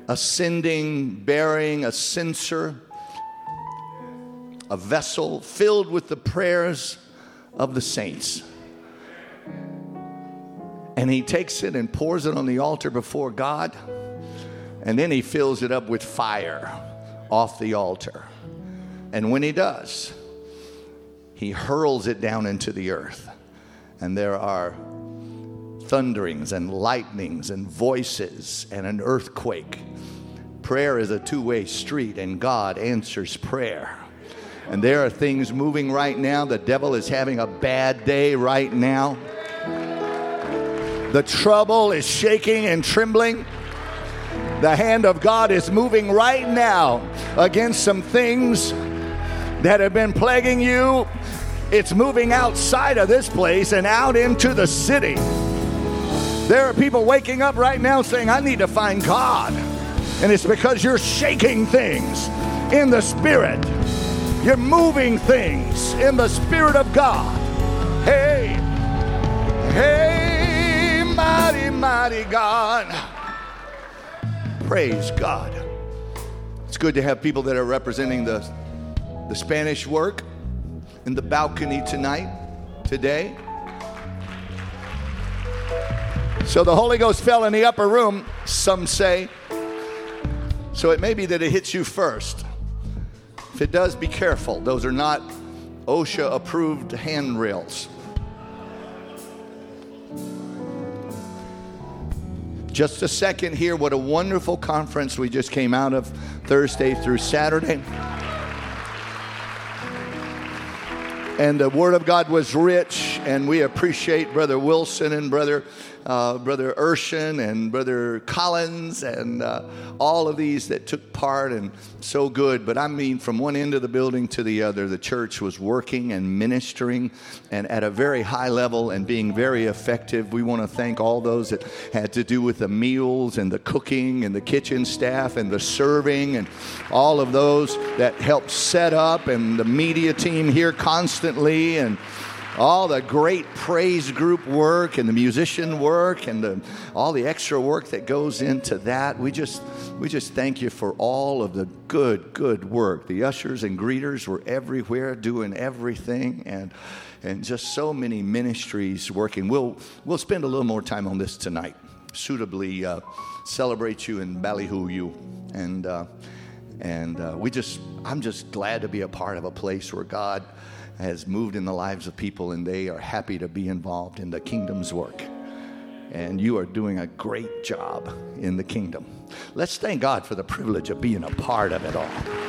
ascending, bearing a censer, a vessel filled with the prayers of the saints. And he takes it and pours it on the altar before God. And then he fills it up with fire off the altar. And when he does, he hurls it down into the earth. And there are thunderings and lightnings and voices and an earthquake. Prayer is a two-way street, and God answers prayer. And there are things moving right now. The devil is having a bad day right now. The trouble is shaking and trembling. The hand of God is moving right now against some things that have been plaguing you. It's moving outside of this place and out into the city. There are people waking up right now saying, I need to find God. And it's because you're shaking things in the Spirit. You're moving things in the Spirit of God. Hey, hey, mighty, mighty God. Praise God. It's good to have people that are representing the Spanish work in the balcony today. So the Holy Ghost fell in the upper room, some say. So it may be that it hits you first. If it does, be careful. Those are not OSHA-approved handrails. Just a second here. What a wonderful conference we just came out of Thursday through Saturday. And the Word of God was rich, and we appreciate Brother Wilson and Brother Urshan and Brother Collins and all of these that took part, and so good. But I mean, from one end of the building to the other, the church was working and ministering and at a very high level and being very effective. We want to thank all those that had to do with the meals and the cooking and the kitchen staff and the serving and all of those that helped set up, and the media team here constantly, and all the great praise group work and the musician work and all the extra work that goes into that. We just thank you for all of the good work. The ushers and greeters were everywhere doing everything, and just so many ministries working. We'll spend a little more time on this tonight. Suitably celebrate you and ballyhoo you, and I'm just glad to be a part of a place where God has moved in the lives of people, and they are happy to be involved in the kingdom's work. And you are doing a great job in the kingdom. Let's thank God for the privilege of being a part of it all.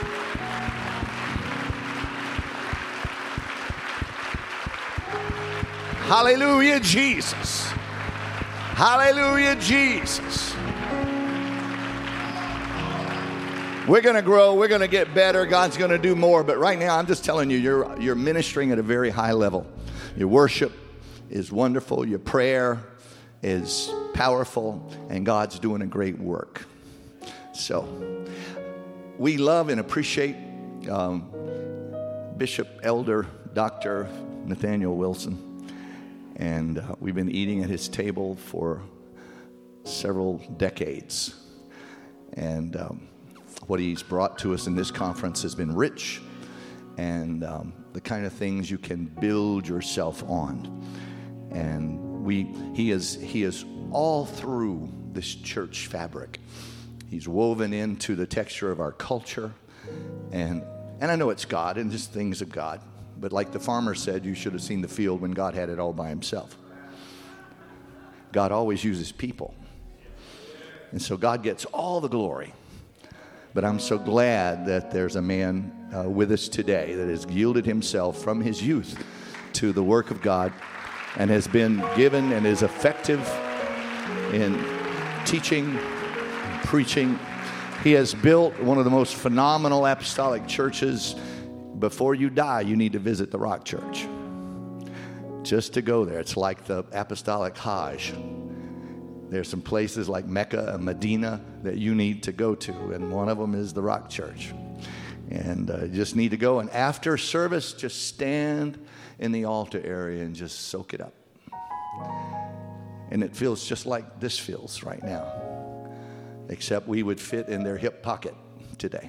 Hallelujah, Jesus. Hallelujah, Jesus. We're going to grow. We're going to get better. God's going to do more. But right now, I'm just telling you, you're ministering at a very high level. Your worship is wonderful. Your prayer is powerful. And God's doing a great work. So we love and appreciate Bishop Elder Dr. Nathaniel Wilson. And we've been eating at his table for several decades. And what he's brought to us in this conference has been rich, and the kind of things you can build yourself on. And he is all through this church fabric. He's woven into the texture of our culture, and I know it's God and just things of God. But like the farmer said, you should have seen the field when God had it all by himself. God always uses people, and so God gets all the glory. But I'm so glad that there's a man with us today that has yielded himself from his youth to the work of God and has been given and is effective in teaching and preaching. He has built one of the most phenomenal apostolic churches. Before you die, you need to visit the Rock Church. Just to go there. It's like the apostolic Hajj. There's some places like Mecca and Medina that you need to go to, and one of them is the Rock Church. And you just need to go, and after service, just stand in the altar area and just soak it up. And it feels just like this feels right now. except we would fit in their hip pocket today.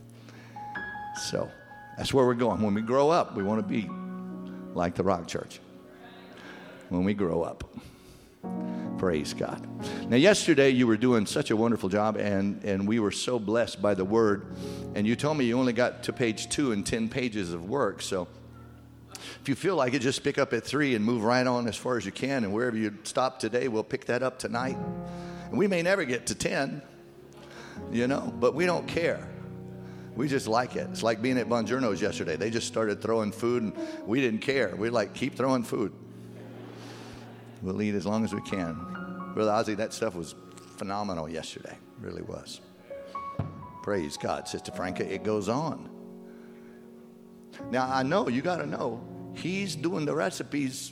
So that's where we're going. When we grow up, we want to be like the Rock Church. When we grow up. Praise God. Now, yesterday you were doing such a wonderful job, and we were so blessed by the word. And you told me you only got to page 2 in 10 pages of work. So if you feel like it, just pick up at 3 and move right on as far as you can. And wherever you stop today, we'll pick that up tonight. And we may never get to 10, but we don't care. We just like it. It's like being at Bongiorno's yesterday. They just started throwing food, and we didn't care. We're like, keep throwing food. We'll eat as long as we can. Brother Ozzy, that stuff was phenomenal yesterday. It really was. Praise God. Sister Franca, it goes on. Now, I know, you got to know, he's doing the recipes.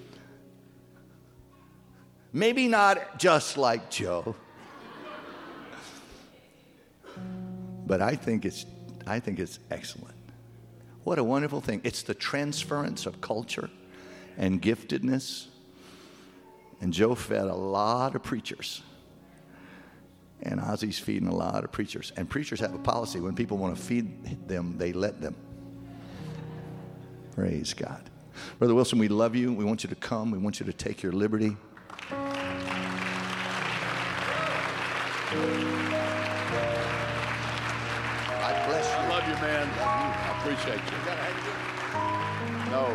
Maybe not just like Joe. But I think it's excellent. What a wonderful thing. It's the transference of culture and giftedness. And Joe fed a lot of preachers. And Ozzy's feeding a lot of preachers. And preachers have a policy. When people want to feed them, they let them. Praise God. Brother Wilson, we love you. We want you to come. We want you to take your liberty. God bless you. I love you, man. I appreciate you. No.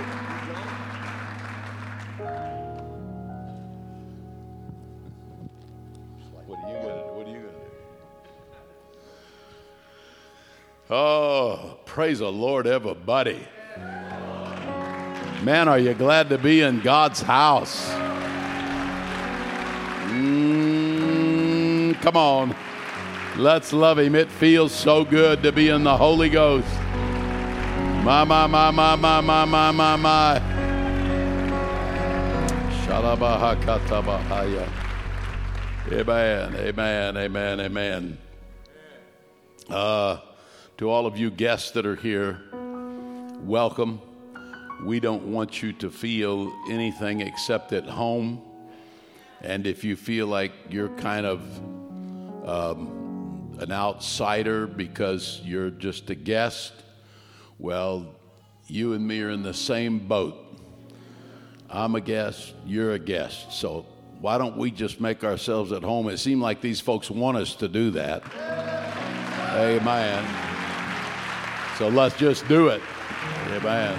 What are you gonna do? Oh, praise the Lord, everybody. Man, are you glad to be in God's house? Come on. Let's love him. It feels so good to be in the Holy Ghost. My. Shalabahakatabahaya. Amen. To all of you guests that are here, welcome. We don't want you to feel anything except at home. And if you feel like you're kind of an outsider because you're just a guest, well, you and me are in the same boat. I'm a guest, you're a guest. So why don't we just make ourselves at home? It seems like these folks want us to do that. Amen. So let's just do it. Amen.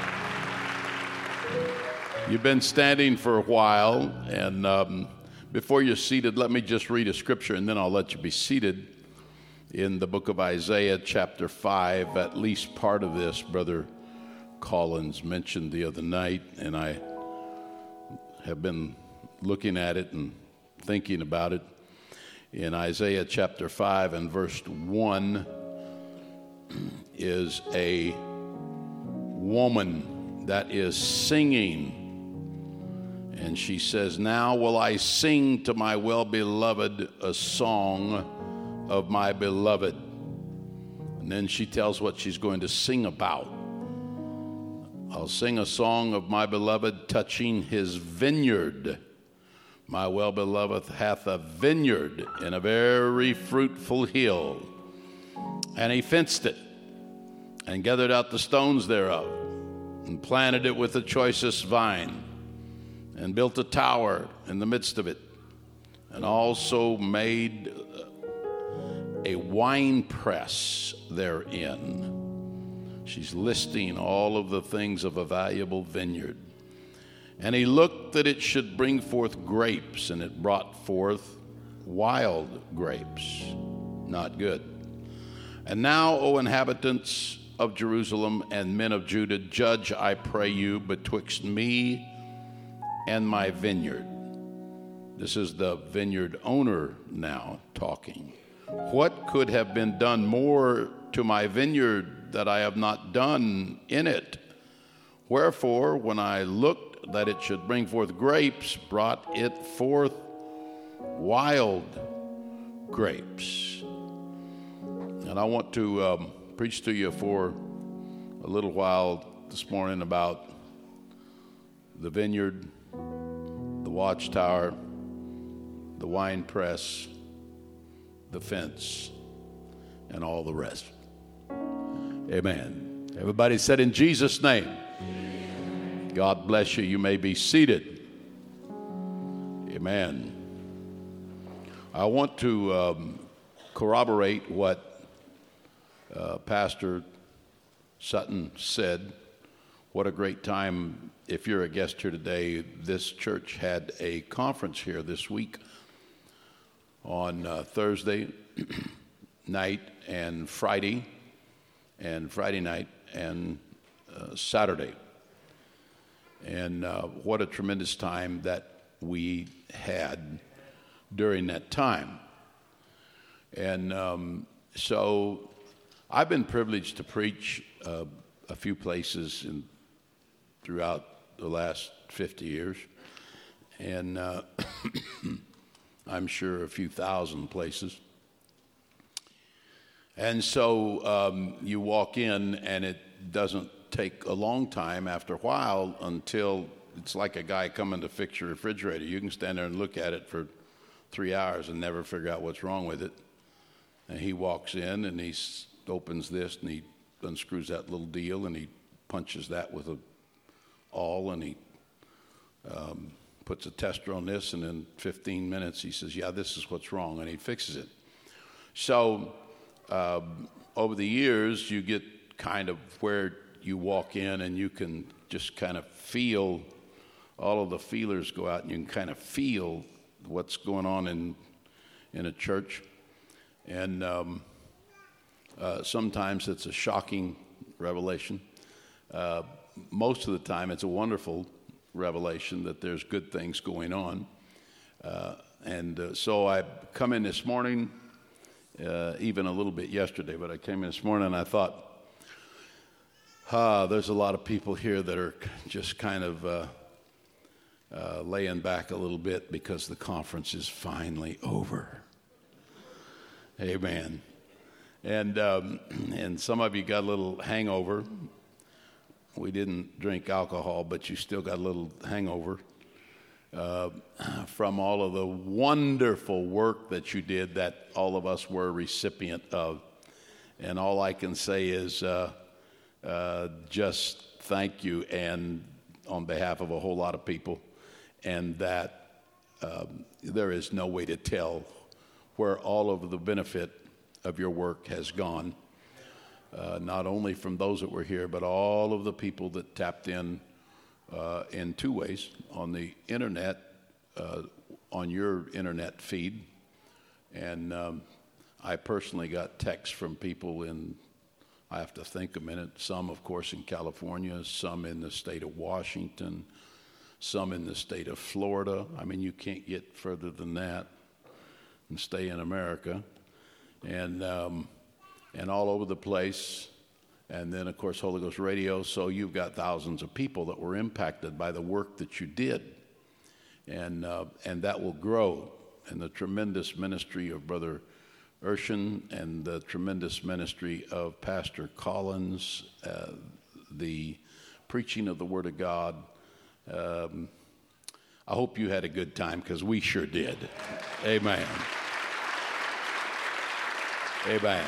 You've been standing for a while, and before you're seated, let me just read a scripture, and then I'll let you be seated. In the book of Isaiah, chapter 5, at least part of this, Brother Collins mentioned the other night, and I have been looking at it and thinking about it. In Isaiah chapter 5 and verse 1 is a woman that is singing. And she says, "Now will I sing to my well-beloved a song of my beloved." And then she tells what she's going to sing about. "I'll sing a song of my beloved touching his vineyard. My well-beloved hath a vineyard in a very fruitful hill. And he fenced it, and gathered out the stones thereof, and planted it with the choicest vine, and built a tower in the midst of it, and also made a wine press therein." She's listing all of the things of a valuable vineyard. "And he looked that it should bring forth grapes, and it brought forth wild grapes." Not good. "And now, O inhabitants of Jerusalem and men of Judah, judge, I pray you, betwixt me and my vineyard." This is the vineyard owner now talking. "What could have been done more to my vineyard that I have not done in it? Wherefore, when I looked that it should bring forth grapes, brought it forth wild grapes." And I want to preach to you for a little while this morning about the vineyard, the watchtower, the wine press, the fence, and all the rest. Amen. Everybody said in Jesus' name. God bless you. You may be seated. Amen. I want to corroborate what Pastor Sutton said. What a great time. If you're a guest here today, this church had a conference here this week on Thursday night and Friday night and Saturday. And what a tremendous time that we had during that time. And so I've been privileged to preach a few places throughout the last 50 years. And I'm sure a few thousand places. And so you walk in, and it doesn't take a long time after a while until it's like a guy coming to fix your refrigerator. You can stand there and look at it for 3 hours and never figure out what's wrong with it. And he walks in, and he opens this, and he unscrews that little deal, and he punches that with a awl, and he puts a tester on this, and in 15 minutes he says, yeah, this is what's wrong, and he fixes it. So over the years, you get kind of where you walk in, and you can just kind of feel, all of the feelers go out, and you can kind of feel what's going on in a church. And sometimes it's a shocking revelation. Most of the time, it's a wonderful revelation that there's good things going on. So I come in this morning, even a little bit yesterday, but I came in this morning and I thought, there's a lot of people here that are just kind of laying back a little bit because the conference is finally over. Amen. And some of you got a little hangover. We didn't drink alcohol, but you still got a little hangover from all of the wonderful work that you did that all of us were a recipient of. And all I can say is just thank you, and on behalf of a whole lot of people, and that there is no way to tell where all of the benefit of your work has gone. Not only from those that were here, but all of the people that tapped in two ways: on the internet, on your internet feed, and I personally got texts from people I have to think a minute, some of course in California, some in the state of Washington, some in the state of Florida. I mean, you can't get further than that and stay in America. And all over the place, and then of course Holy Ghost Radio. So you've got thousands of people that were impacted by the work that you did, and that will grow. And the tremendous ministry of Brother Urshan and the tremendous ministry of Pastor Collins, the preaching of the Word of God. I hope you had a good time, because we sure did. Amen. Amen.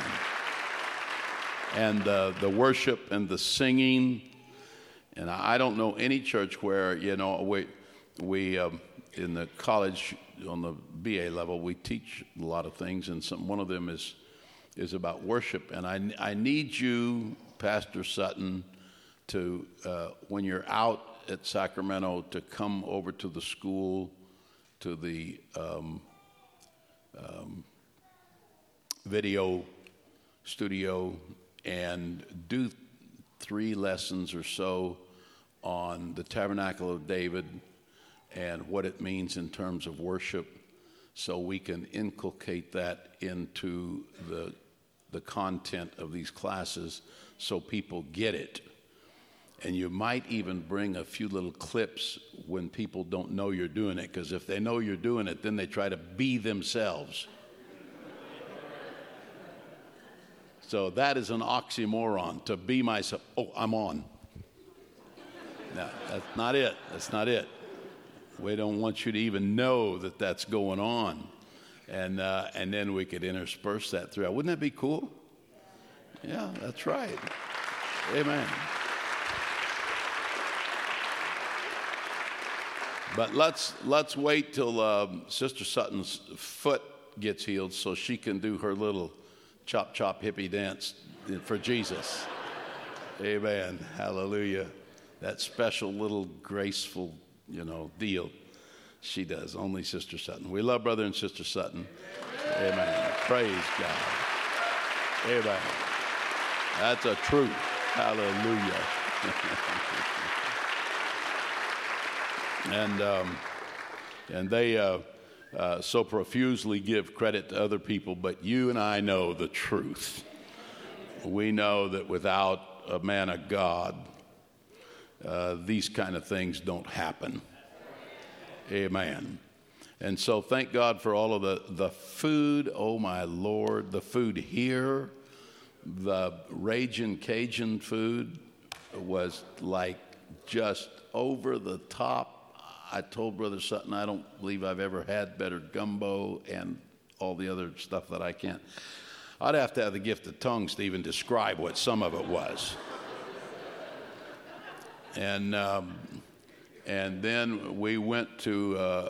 And the worship and the singing, and I don't know any church where, we in the college on the BA level, we teach a lot of things, and one of them is about worship. And I need you, Pastor Sutton, to when you're out at Sacramento, to come over to the school, to the video studio, and do 3 lessons or so on the Tabernacle of David and what it means in terms of worship, so we can inculcate that into the content of these classes so people get it. And you might even bring a few little clips when people don't know you're doing it, because if they know you're doing it, then they try to be themselves. So that is an oxymoron, to be myself. Oh, I'm on. No, that's not it. That's not it. We don't want you to even know that that's going on. And then we could intersperse that throughout. Wouldn't that be cool? Yeah, that's right. Amen. But let's wait till Sister Sutton's foot gets healed so she can do her little chop chop hippie dance for Jesus. Amen. Hallelujah. That special little graceful, deal she does. Only Sister Sutton. We love Brother and Sister Sutton. Amen. Praise God. Amen. That's a truth. Hallelujah. And they so profusely give credit to other people, but you and I know the truth. We know that without a man of God, these kind of things don't happen. Amen. And so thank God for all of the food, oh my Lord, the food here, the Ragin' Cajun food was like just over the top. I told Brother Sutton, I don't believe I've ever had better gumbo and all the other stuff that I can't. I'd have to have the gift of tongues to even describe what some of it was. And then we went to,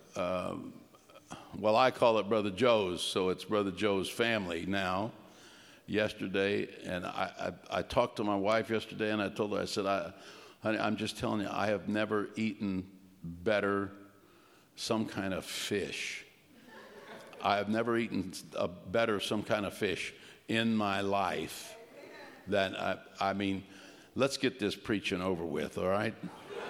I call it Brother Joe's, so it's Brother Joe's family now, yesterday. And I talked to my wife yesterday, and I told her, I said, honey, I'm just telling you, I have never eaten better some kind of fish. I have never eaten a better some kind of fish in my life than, I mean, let's get this preaching over with, all right?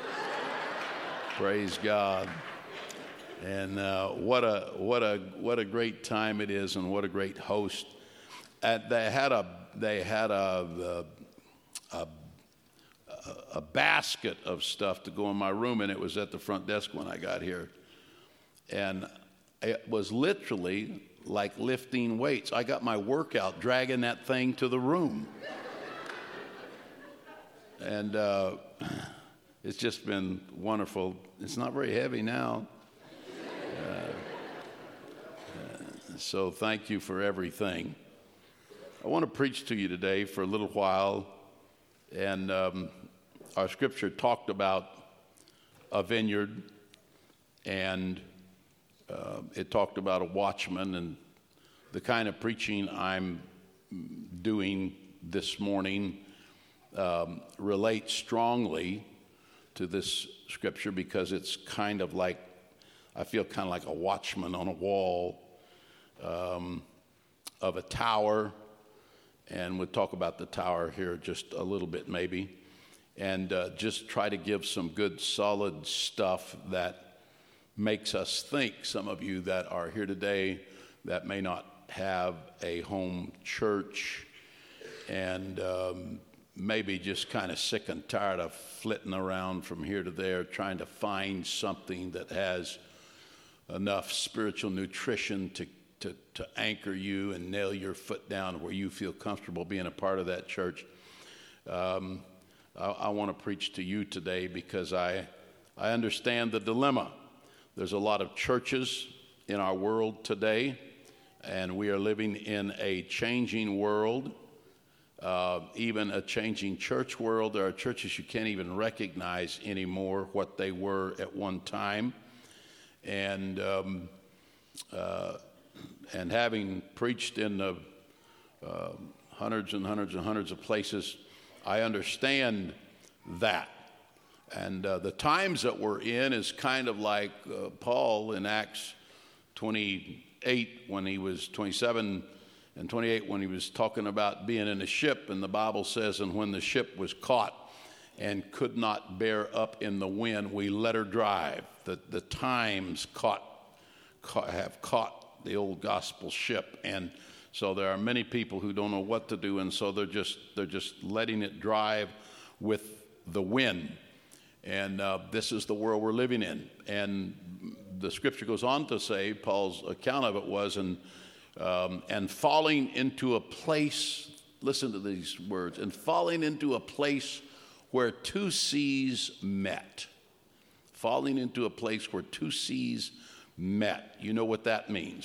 Praise God. And what a great time it is, and what a great host. They had a basket of stuff to go in my room, and it was at the front desk when I got here. And it was literally like lifting weights. I got my workout dragging that thing to the room. And it's just been wonderful. It's not very heavy now. So thank you for everything. I want to preach to you today for a little while. And our scripture talked about a vineyard, and it talked about a watchman, and the kind of preaching I'm doing this morning relates strongly to this scripture, because it's kind of like, I feel kind of like a watchman on a wall of a tower, and we'll talk about the tower here just a little bit maybe, and just try to give some good solid stuff that makes us think. Some of you that are here today that may not have a home church, and maybe just kind of sick and tired of flitting around from here to there trying to find something that has enough spiritual nutrition to anchor you and nail your foot down where you feel comfortable being a part of that church. I want to preach to you today because I understand the dilemma. There's a lot of churches in our world today, and we are living in a changing world, even a changing church world. There are churches you can't even recognize anymore what they were at one time. And having preached in the hundreds and hundreds and hundreds of places, I understand that. And the times that we're in is kind of like Paul in Acts 28 when he was 27 and 28 when he was talking about being in a ship. And the Bible says, and when the ship was caught and could not bear up in the wind, we let her drive. The times have caught the old gospel ship, and so there are many people who don't know what to do, and so they're just letting it drive with the wind. And this is the world we're living in. And the scripture goes on to say, Paul's account of it was, and falling into a place, listen to these words, and falling into a place where two seas met. Falling into a place where two seas met. You know what that means.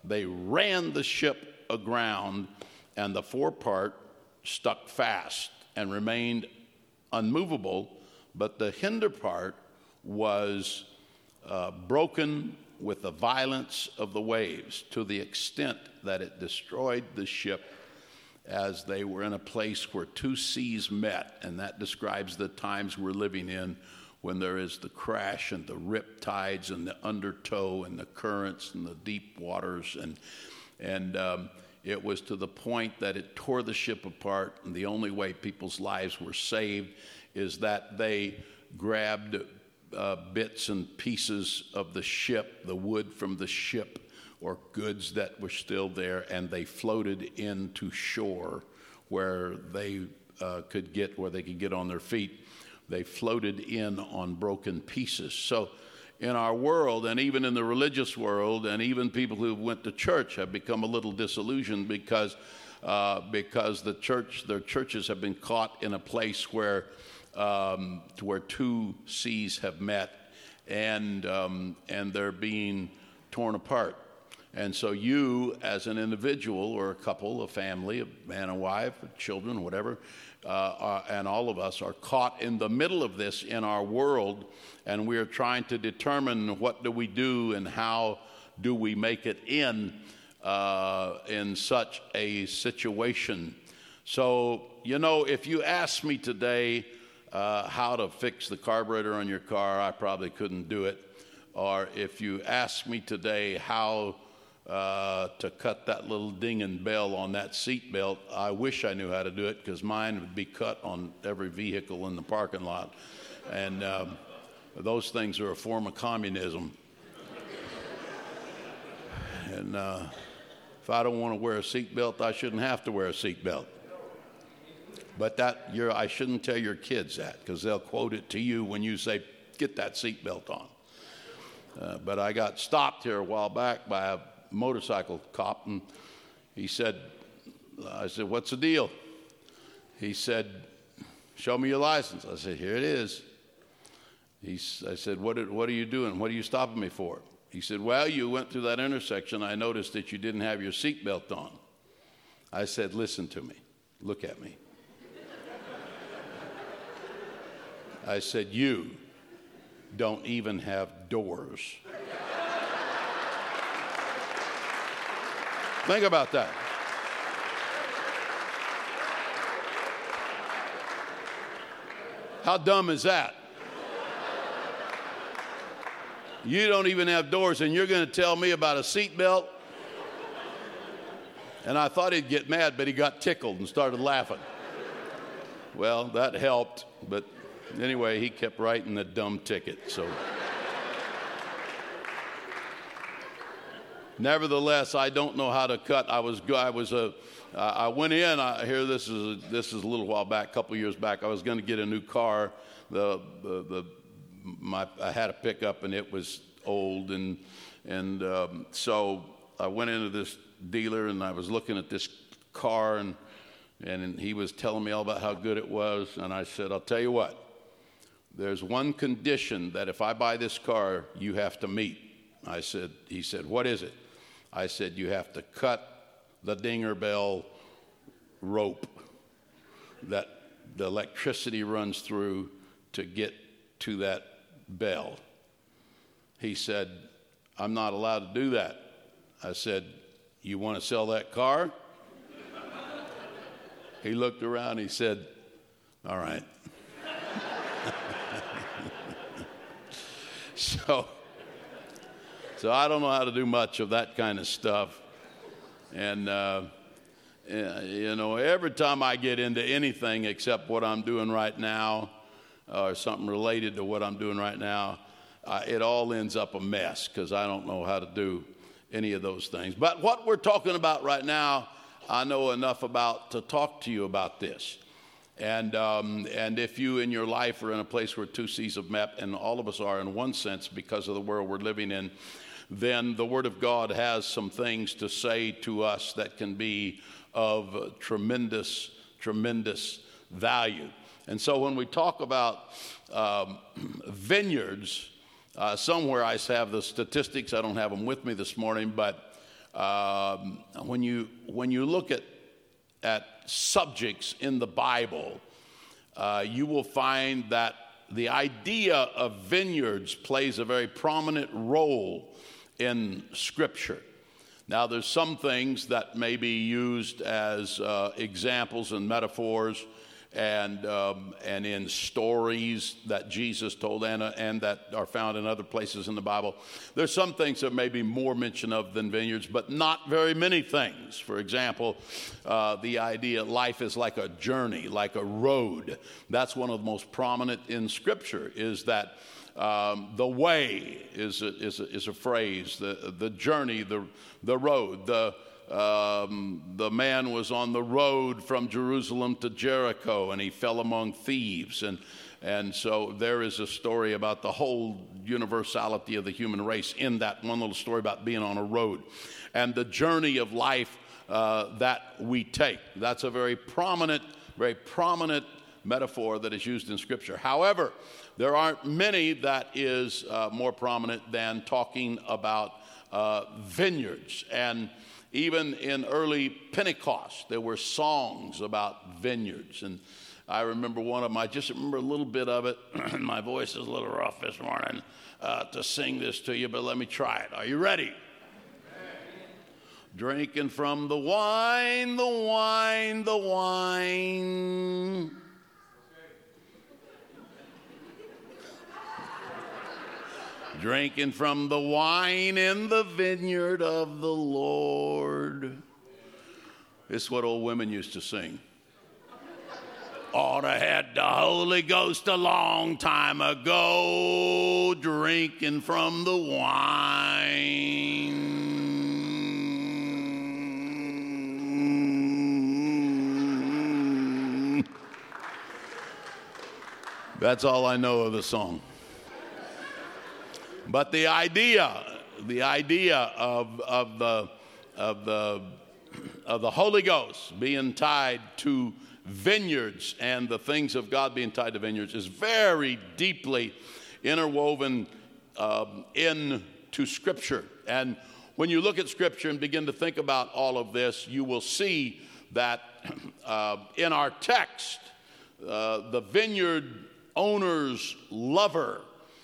they ran the ship aground, and the forepart stuck fast and remained unmovable, but the hinder part was broken with the violence of the waves, to the extent that it destroyed the ship as they were in a place where two seas met. And that describes the times we're living in, when there is the crash and the rip tides and the undertow and the currents and the deep waters. And it was to the point that it tore the ship apart, and the only way people's lives were saved is that they grabbed bits and pieces of the ship, the wood from the ship, or goods that were still there, and they floated into shore where they could get on their feet. They floated in on broken pieces. So in our world, and even in the religious world, and even people who went to church have become a little disillusioned because their churches have been caught in a place where two seas have met, and they're being torn apart. And so you, as an individual or a couple, a family, a man and wife, children, whatever, and all of us are caught in the middle of this in our world, and we are trying to determine what do we do and how do we make it in such a situation. So, if you ask me today how to fix the carburetor on your car, I probably couldn't do it. Or if you ask me today how to cut that little ding bell on that seat belt, I wish I knew how to do it, because mine would be cut on every vehicle in the parking lot. And those things are a form of communism. And if I don't want to wear a seat belt, I shouldn't have to wear a seat belt. But I shouldn't tell your kids that, because they'll quote it to you when you say, "Get that seat belt on." But I got stopped here a while back by a motorcycle cop, and I said, "What's the deal?" He said, "Show me your license." I said, "Here it is." I said, what are you doing? What are you stopping me for?" He said, "Well, you went through that intersection. I noticed that you didn't have your seatbelt on." I said, "Listen to me. Look at me." I said, "You don't even have doors." Think about that. How dumb is that? You don't even have doors, and you're going to tell me about a seatbelt? And I thought he'd get mad, but he got tickled and started laughing. Well, that helped, but anyway, he kept writing the dumb ticket. So, nevertheless, I don't know how to cut. I went in. This is a little while back, a couple years back. I was going to get a new car. I had a pickup, and it was old, and so I went into this dealer, and I was looking at this car, and he was telling me all about how good it was, and I said, "I'll tell you what, there's one condition that if I buy this car, you have to meet." He said, "What is it?" I said, "You have to cut the dinger bell rope that the electricity runs through to get to that bell." He said, "I'm not allowed to do that." I said, "You want to sell that car?" He looked around, he said, "All right." So I don't know how to do much of that kind of stuff. And, every time I get into anything except what I'm doing right now, or something related to what I'm doing right now, it all ends up a mess, because I don't know how to do any of those things. But what we're talking about right now, I know enough about to talk to you about this. And if you in your life are in a place where two seas have met, and all of us are in one sense because of the world we're living in, then the Word of God has some things to say to us that can be of tremendous, tremendous value. And so when we talk about vineyards, somewhere I have the statistics. I don't have them with me this morning, but when you look at subjects in the Bible, you will find that the idea of vineyards plays a very prominent role in Scripture. Now, there's some things that may be used as examples and metaphors and in stories that Jesus told and that are found in other places in the Bible. There's some things that may be more mention of than vineyards, but not very many things. For example, the idea life is like a journey, like a road. That's one of the most prominent in Scripture, is that the way is a phrase, the journey, the road. The man was on the road from Jerusalem to Jericho, and he fell among thieves. And so there is a story about the whole universality of the human race in that one little story about being on a road. And the journey of life that we take. That's a very prominent metaphor that is used in Scripture. However, there aren't many that is more prominent than talking about vineyards. And even in early Pentecost, there were songs about vineyards. And I remember one of them, I just remember a little bit of it. My voice is a little rough this morning to sing this to you, but let me try it. Are you ready? Drinking from the wine, the wine, the wine. Drinking from the wine in the vineyard of the Lord. It's what old women used to sing. Ought to had the Holy Ghost a long time ago, drinking from the wine. That's all I know of the song. But the idea of the Holy Ghost being tied to vineyards and the things of God being tied to vineyards is very deeply interwoven into Scripture. And when you look at Scripture and begin to think about all of this, you will see that in our text, the vineyard owner's lover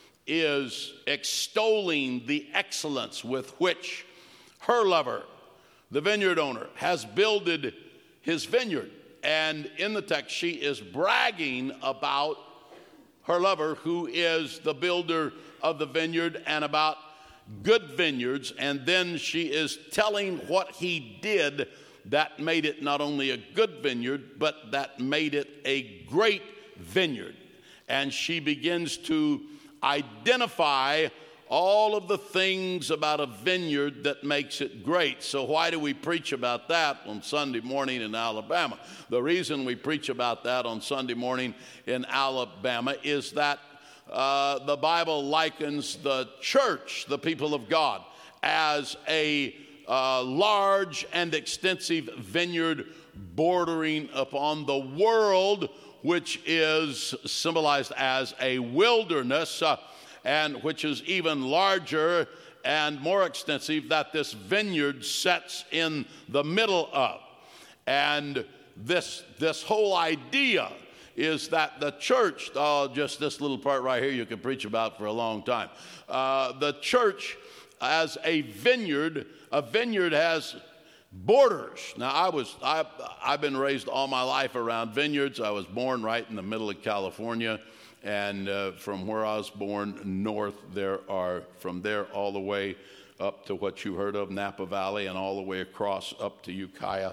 is extolling the excellence with which her lover, the vineyard owner, has builded his vineyard. And in the text, she is bragging about her lover, who is the builder of the vineyard, and about good vineyards. And then she is telling what he did that made it not only a good vineyard, but that made it a great vineyard. And she begins to identify all of the things about a vineyard that makes it great. So why do we preach about that on Sunday morning in Alabama? The reason we preach about that on Sunday morning in Alabama is that the Bible likens the church, the people of God, as a large and extensive vineyard bordering upon the world, which is symbolized as a wilderness, and which is even larger and more extensive, that this vineyard sets in the middle of. And this whole idea is that the church, just this little part right here you could preach about for a long time. The church as a vineyard has borders. Now, I've been raised all my life around vineyards. I was born right in the middle of California, and from where I was born north, there are from there all the way up to what you heard of Napa Valley, and all the way across up to Ukiah.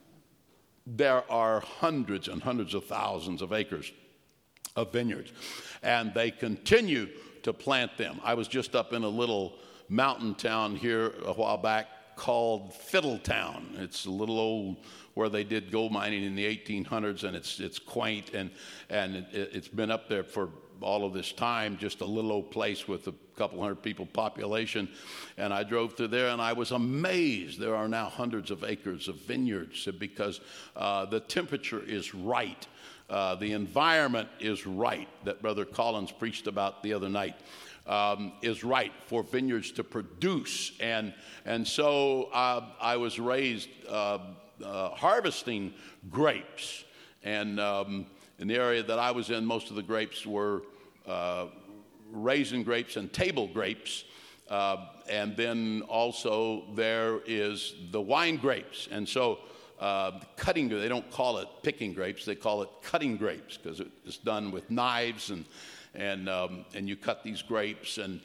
There are hundreds and hundreds of thousands of acres of vineyards, and they continue to plant them. I was just up in a little mountain town here a while back called Fiddletown. It's a little old where they did gold mining in the 1800s, and it's quaint, and it's been up there for all of this time, just a little old place with a couple hundred people population. And I drove through there, and I was amazed. There are now hundreds of acres of vineyards because the temperature is right. The environment is right, that Brother Collins preached about the other night. is right for vineyards to produce. And so I was raised harvesting grapes. And in the area that I was in, most of the grapes were raisin grapes and table grapes. And then also there is the wine grapes. And so cutting, they don't call it picking grapes, they call it cutting grapes, because it's done with knives, and you cut these grapes, and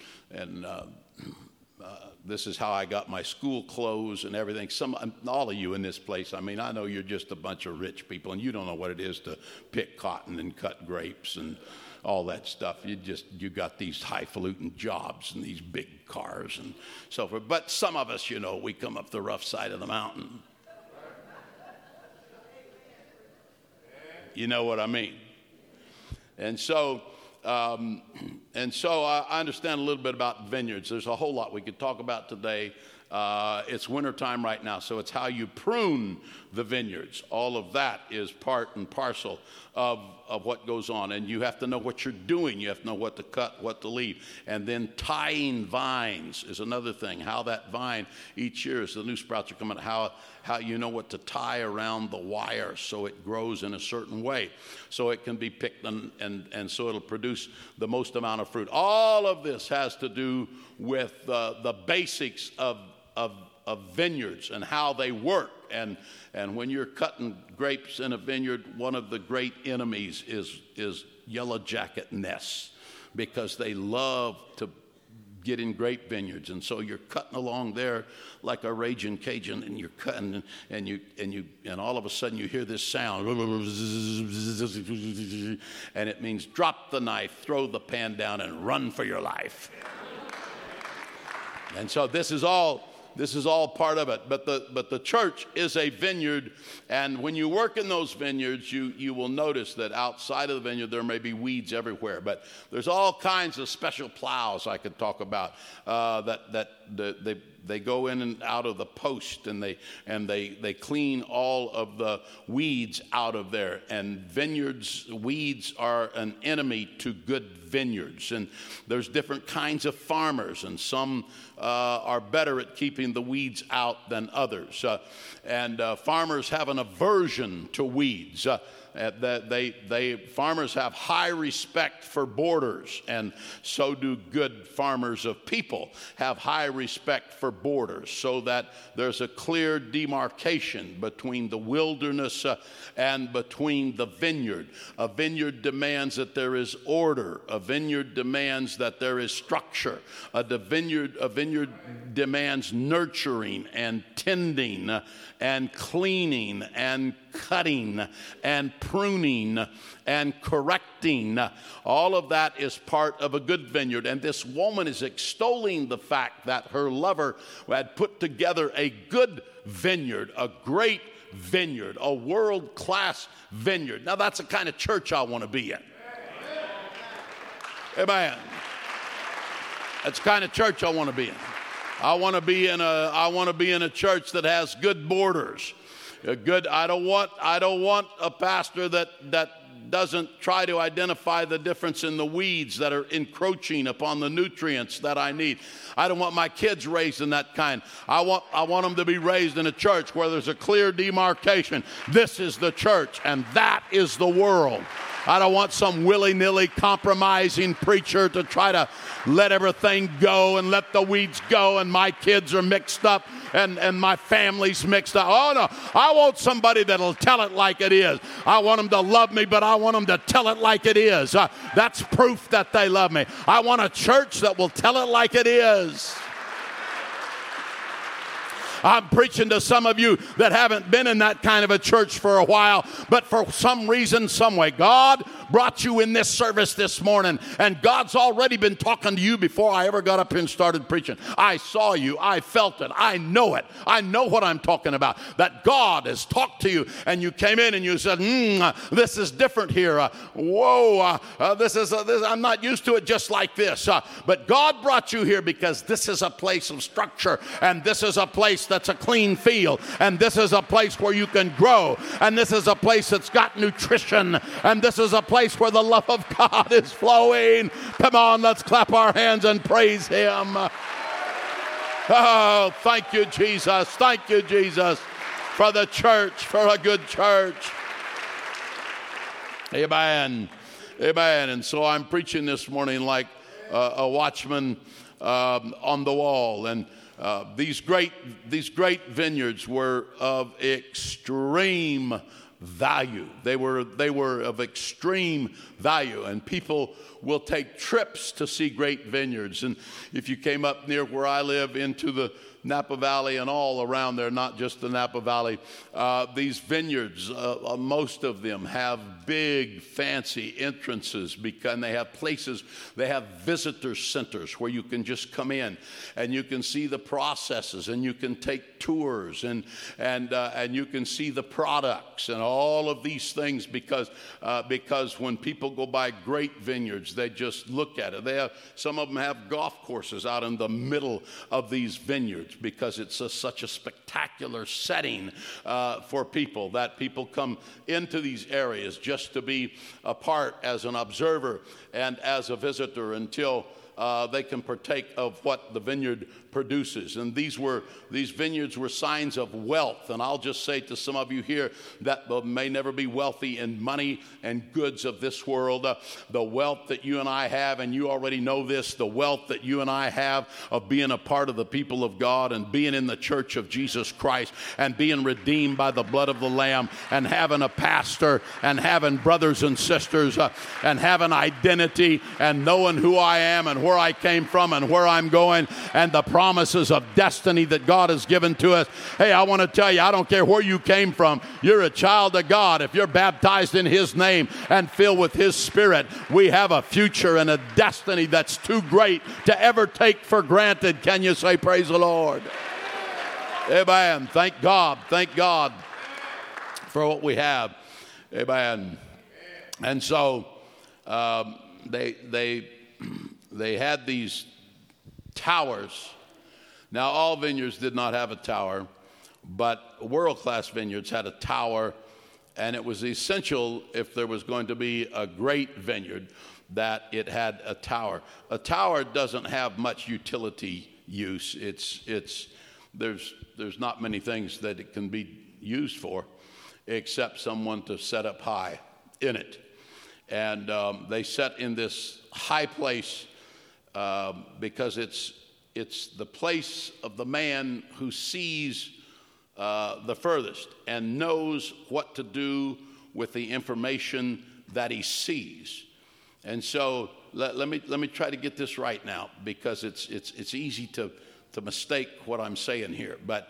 this is how I got my school clothes and everything. All of you in this place, I mean, I know you're just a bunch of rich people, and you don't know what it is to pick cotton and cut grapes and all that stuff. You got these highfalutin jobs and these big cars and so forth. But some of us, we come up the rough side of the mountain. You know what I mean? And so I understand a little bit about vineyards. There's a whole lot we could talk about today. It's wintertime right now, so it's how you prune the vineyards. All of that is part and parcel of what goes on. And you have to know what you're doing. You have to know what to cut, what to leave. And then tying vines is another thing. How that vine each year, as the new sprouts are coming out, how you know what to tie around the wire so it grows in a certain way, so it can be picked and so it'll produce the most amount of fruit. All of this has to do with the basics of vineyards and how they work. And when you're cutting grapes in a vineyard, one of the great enemies is yellow jacket nests, because they love to get in grape vineyards. And so you're cutting along there like a raging Cajun, and you're cutting, and all of a sudden you hear this sound, and it means drop the knife, throw the pan down, and run for your life. And so this is all part of it. But the church is a vineyard, and when you work in those vineyards, you will notice that outside of the vineyard there may be weeds everywhere. But there's all kinds of special plows I could talk about that they go in and out of the post, and they clean all of the weeds out of there. And weeds are an enemy to good vineyards. And there's different kinds of farmers, and some are better at keeping the weeds out than others. And farmers have an aversion to weeds. Farmers have high respect for borders, and so do good farmers of people have high respect for borders, so that there's a clear demarcation between the wilderness and between the vineyard. A vineyard demands that there is order. A vineyard demands that there is structure. A vineyard demands nurturing and tending and cleaning and cutting and pruning and correcting. All of that is part of a good vineyard. And this woman is extolling the fact that her lover had put together a good vineyard, a great vineyard, a world-class vineyard. Now that's the kind of church I want to be in. Amen. That's the kind of church I want to be in. I want to be in a church that has good borders. I don't want a pastor that doesn't try to identify the difference in the weeds that are encroaching upon the nutrients that I need. I don't want my kids raised in that kind. I want them to be raised in a church where there's a clear demarcation. This is the church, and that is the world. I don't want some willy-nilly compromising preacher to try to let everything go and let the weeds go, and my kids are mixed up and my family's mixed up. Oh, no. I want somebody that'll tell it like it is. I want them to love me, but I want them to tell it like it is. That's proof that they love me. I want a church that will tell it like it is. I'm preaching to some of you that haven't been in that kind of a church for a while, but for some reason, some way, God brought you in this service this morning, and God's already been talking to you before I ever got up here and started preaching. I saw you. I felt it. I know it. I know what I'm talking about, that God has talked to you, and you came in and you said, this is different here. I'm not used to it just like this. But God brought you here because this is a place of structure, and this is a place that's a clean field. And this is a place where you can grow. And this is a place that's got nutrition. And this is a place where the love of God is flowing. Come on, let's clap our hands and praise Him. Oh, thank you, Jesus. Thank you, Jesus, for the church, for a good church. Amen. Amen. And so I'm preaching this morning like a watchman on the wall. And these great vineyards were of extreme value. They were of extreme value, and people will take trips to see great vineyards. And if you came up near where I live into the Napa Valley and all around there, not just the Napa Valley, these vineyards, most of them have big fancy entrances, because they have places, they have visitor centers where you can just come in and you can see the processes and you can take tours and you can see the products and all of these things, because when people go by great vineyards, they just look at it. Some of them have golf courses out in the middle of these vineyards, because it's such a spectacular setting for people, that people come into these areas just to be a part as an observer and as a visitor until they can partake of what the vineyard produces. And these vineyards were signs of wealth. And I'll just say to some of you here that may never be wealthy in money and goods of this world, the wealth that you and I have, and you already know this, the wealth that you and I have of being a part of the people of God and being in the church of Jesus Christ and being redeemed by the blood of the Lamb and having a pastor and having brothers and sisters and having identity and knowing who I am and where I came from and where I'm going and the promises of destiny that God has given to us. Hey, I want to tell you, I don't care where you came from. You're a child of God. If you're baptized in His name and filled with His Spirit, we have a future and a destiny that's too great to ever take for granted. Can you say praise the Lord? Amen. Thank God. Thank God for what we have. Amen. And so they had these towers. Now, all vineyards did not have a tower, but world-class vineyards had a tower, and it was essential, if there was going to be a great vineyard, that it had a tower. A tower doesn't have much utility use. There's not many things that it can be used for, except someone to set up high in it. And they set in this high place because it's the place of the man who sees the furthest and knows what to do with the information that he sees. And so let me try to get this right now, because it's easy to mistake what I'm saying here. But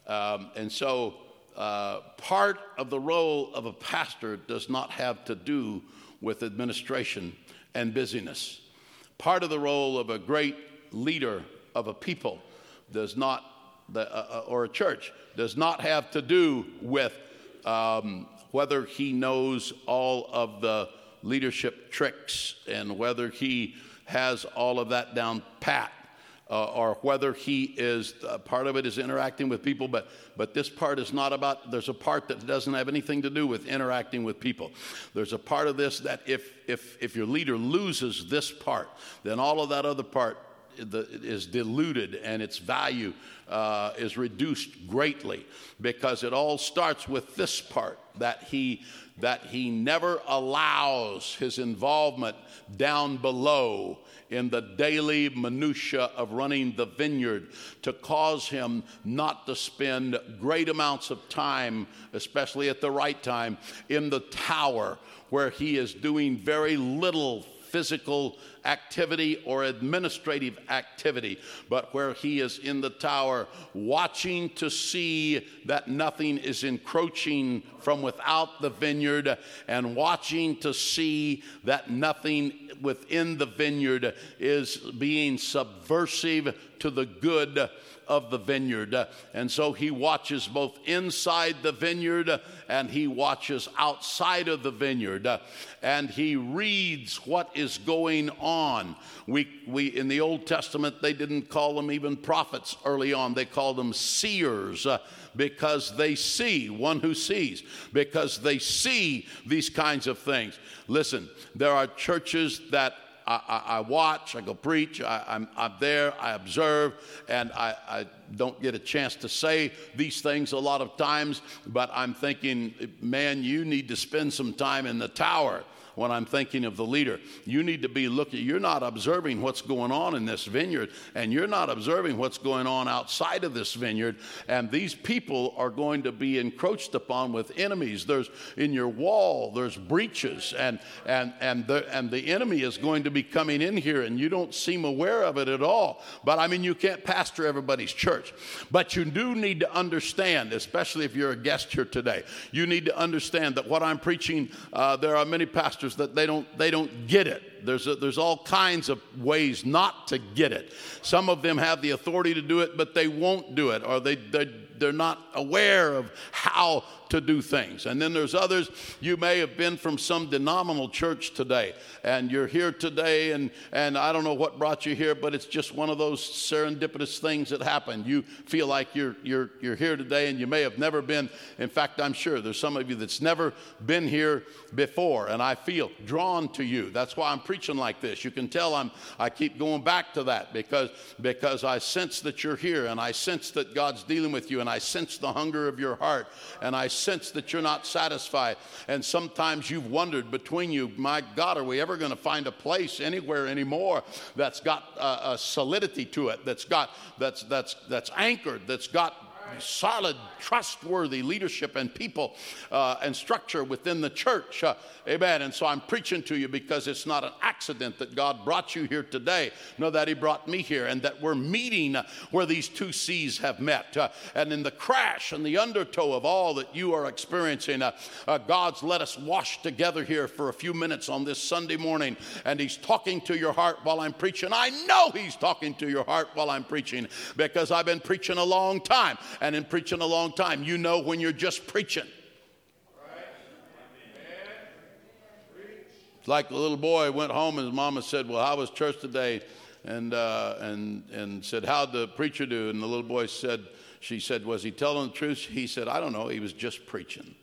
part of the role of a pastor does not have to do with administration and busyness. Part of the role of a great leader of a people does not, or a church, does not have to do with whether he knows all of the leadership tricks and whether he has all of that down pat, or whether he is, part of it is interacting with people, but this part is not about, there's a part that doesn't have anything to do with interacting with people. There's a part of this that if your leader loses this part, then all of that other part is diluted and its value is reduced greatly, because it all starts with this part, that he never allows his involvement down below in the daily minutia of running the vineyard to cause him not to spend great amounts of time, especially at the right time, in the tower where he is doing very little physical activity or administrative activity, but where he is in the tower watching to see that nothing is encroaching from without the vineyard, and watching to see that nothing within the vineyard is being subversive to the good of the vineyard. And so he watches both inside the vineyard and he watches outside of the vineyard, and he reads what is going on. We in the Old Testament, they didn't call them even prophets early on. They called them seers, because they see, one who sees, because they see these kinds of things. Listen, there are churches that I watch, I go preach, I'm there, I observe, and I don't get a chance to say these things a lot of times, but I'm thinking, man, you need to spend some time in the tower. When I'm thinking of the leader, you need to be looking. You're not observing what's going on in this vineyard, and you're not observing what's going on outside of this vineyard. And these people are going to be encroached upon with enemies. There's in your wall, there's breaches, and the enemy is going to be coming in here, and you don't seem aware of it at all. But I mean, you can't pastor everybody's church, but you do need to understand, especially if you're a guest here today. You need to understand that what I'm preaching, there are many pastors that they don't get it. There's all kinds of ways not to get it. Some of them have the authority to do it, but they won't do it, or they're not aware of how to do things. And then there's others, you may have been from some denominational church today, and you're here today, and I don't know what brought you here, but it's just one of those serendipitous things that happen. You feel like you're here today, and you may have never been. In fact, I'm sure there's some of you that's never been here before, and I feel drawn to you. That's why I'm preaching like this. You can tell I keep going back to that because I sense that you're here, and I sense that God's dealing with you, and I sense the hunger of your heart, and I sense that you're not satisfied. And sometimes you've wondered between you, my God, are we ever going to find a place anywhere anymore that's got a solidity to it, that's anchored, that's got solid, trustworthy leadership and people and structure within the church. Amen. And so I'm preaching to you because it's not an accident that God brought you here today, nor that he brought me here, and that we're meeting where these two seas have met. And in the crash and the undertow of all that you are experiencing, God's let us wash together here for a few minutes on this Sunday morning, and he's talking to your heart while I'm preaching. I know he's talking to your heart while I'm preaching, because I've been preaching a long time. And in preaching a long time, you know when you're just preaching. It's like the little boy went home and his mama said, well, how was church today? And said, how'd the preacher do? And the little boy said, she said, was he telling the truth? He said, I don't know, he was just preaching.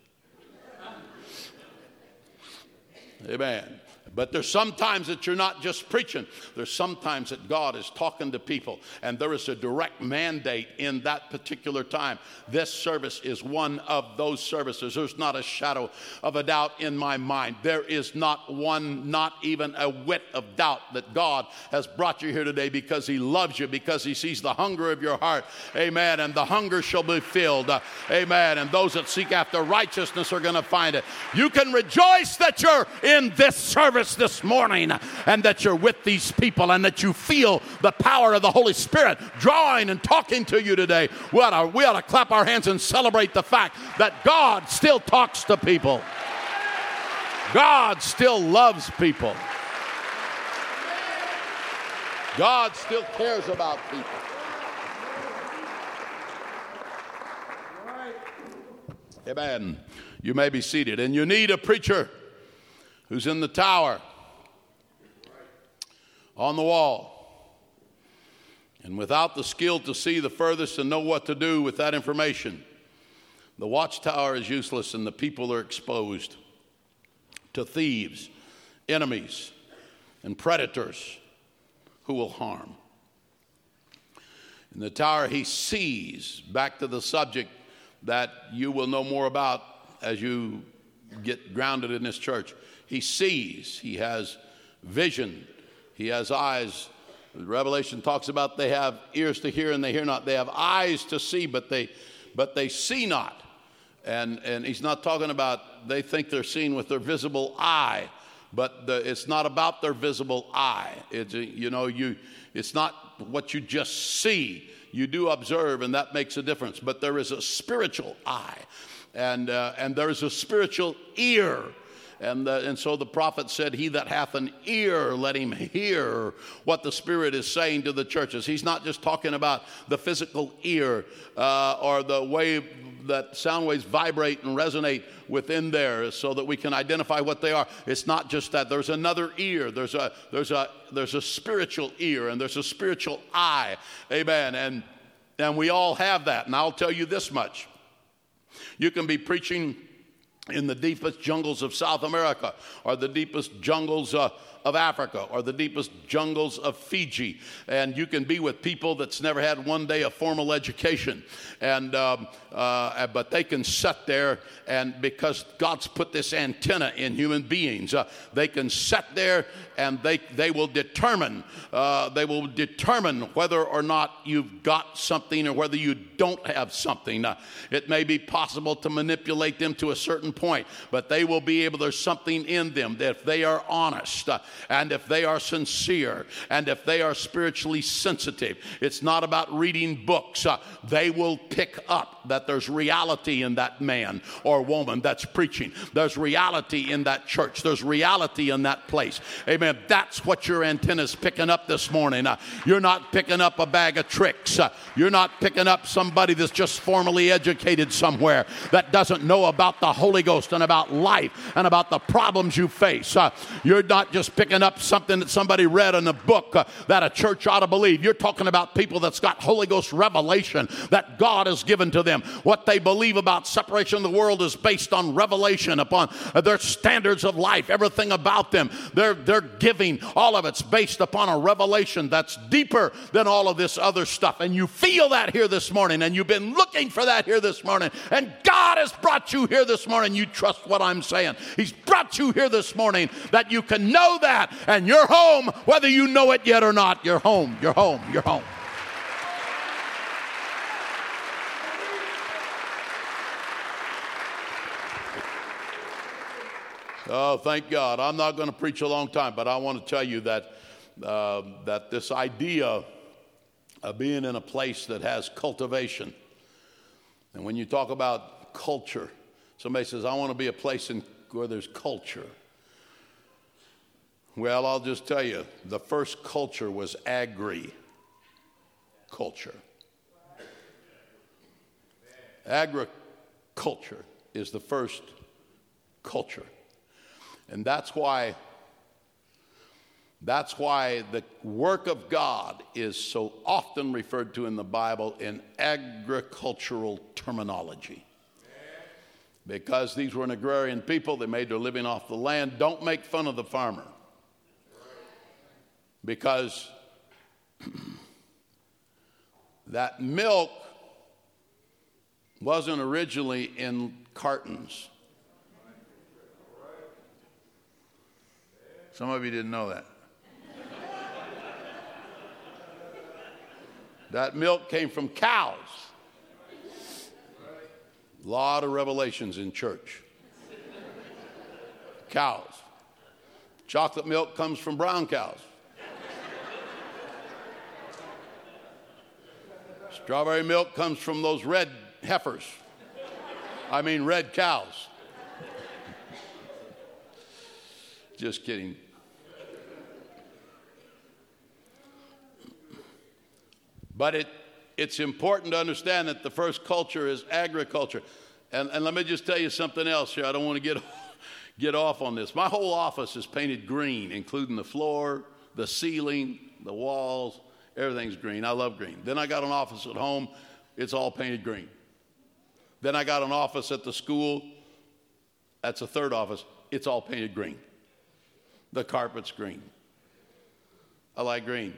Amen. But there's sometimes that you're not just preaching. There's sometimes that God is talking to people, and there is a direct mandate in that particular time. This service is one of those services. There's not a shadow of a doubt in my mind. There is not even a whit of doubt that God has brought you here today because he loves you, because he sees the hunger of your heart. Amen. And the hunger shall be filled. Amen. And those that seek after righteousness are going to find it. You can rejoice that you're in this service this morning, and that you're with these people, and that you feel the power of the Holy Spirit drawing and talking to you today. We ought to clap our hands and celebrate the fact that God still talks to people. God still loves people. God still cares about people. Amen. You may be seated, and you need a preacher who's in the tower, on the wall, and without the skill to see the furthest and know what to do with that information, the watchtower is useless, and the people are exposed to thieves, enemies, and predators who will harm. In the tower, he sees, back to the subject that you will know more about as you get grounded in this church. He sees, he has vision, he has eyes. Revelation talks about they have ears to hear and they hear not. They have eyes to see, but they see not. And he's not talking about they think they're seeing with their visible eye, but it's not about their visible eye. It's not what you just see. You do observe, and that makes a difference. But there is a spiritual eye, and there is a spiritual ear. And so the prophet said, he that hath an ear, let him hear what the Spirit is saying to the churches. He's not just talking about the physical ear or the way that sound waves vibrate and resonate within there so that we can identify what they are. It's not just that. There's another ear. There's a spiritual ear, and there's a spiritual eye. Amen. And we all have that. And I'll tell you this much. You can be preaching in the deepest jungles of South America, or the deepest jungles of Africa, or the deepest jungles of Fiji, and you can be with people that's never had one day of formal education, and but they can sit there, and because God's put this antenna in human beings, they can sit there and they will determine whether or not you've got something or whether you don't have something. It may be possible to manipulate them to a certain point, but they will be able, there's something in them that if they are honest and if they are sincere and if they are spiritually sensitive, it's not about reading books. They will pick up that there's reality in that man or woman that's preaching. There's reality in that church. There's reality in that place. Amen. That's what your antenna's picking up this morning. You're not picking up a bag of tricks. You're not picking up somebody that's just formally educated somewhere that doesn't know about the Holy Ghost and about life and about the problems you face. You're not just picking up something that somebody read in a book that a church ought to believe. You're talking about people that's got Holy Ghost revelation that God has given to them. What they believe about separation of the world is based on revelation, upon their standards of life, everything about them. They're giving, all of it's based upon a revelation that's deeper than all of this other stuff. And you feel that here this morning, and you've been looking for that here this morning, and God has brought you here this morning. You trust what I'm saying. He's brought you here this morning that you can know that, and you're home, whether you know it yet or not. You're home, you're home, you're home. Oh, thank God. I'm not going to preach a long time, but I want to tell you that that this idea of being in a place that has cultivation, and when you talk about culture, somebody says, I want to be a place where there's culture. Well, I'll just tell you, the first culture was agriculture. Agriculture is the first culture. And that's why the work of God is so often referred to in the Bible in agricultural terminology. Because these were an agrarian people, they made their living off the land. Don't make fun of the farmer. Because that milk wasn't originally in cartons. Some of you didn't know that. That milk came from cows. A lot of revelations in church. Cows. Chocolate milk comes from brown cows. Strawberry milk comes from those red heifers. Red cows. Just kidding. But it's important to understand that the first culture is agriculture. And let me just tell you something else here. I don't want to get off on this. My whole office is painted green, including the floor, the ceiling, the walls. Everything's green. I love green. Then I got an office at home. It's all painted green. Then I got an office at the school. That's a third office. It's all painted green. The carpet's green. I like green.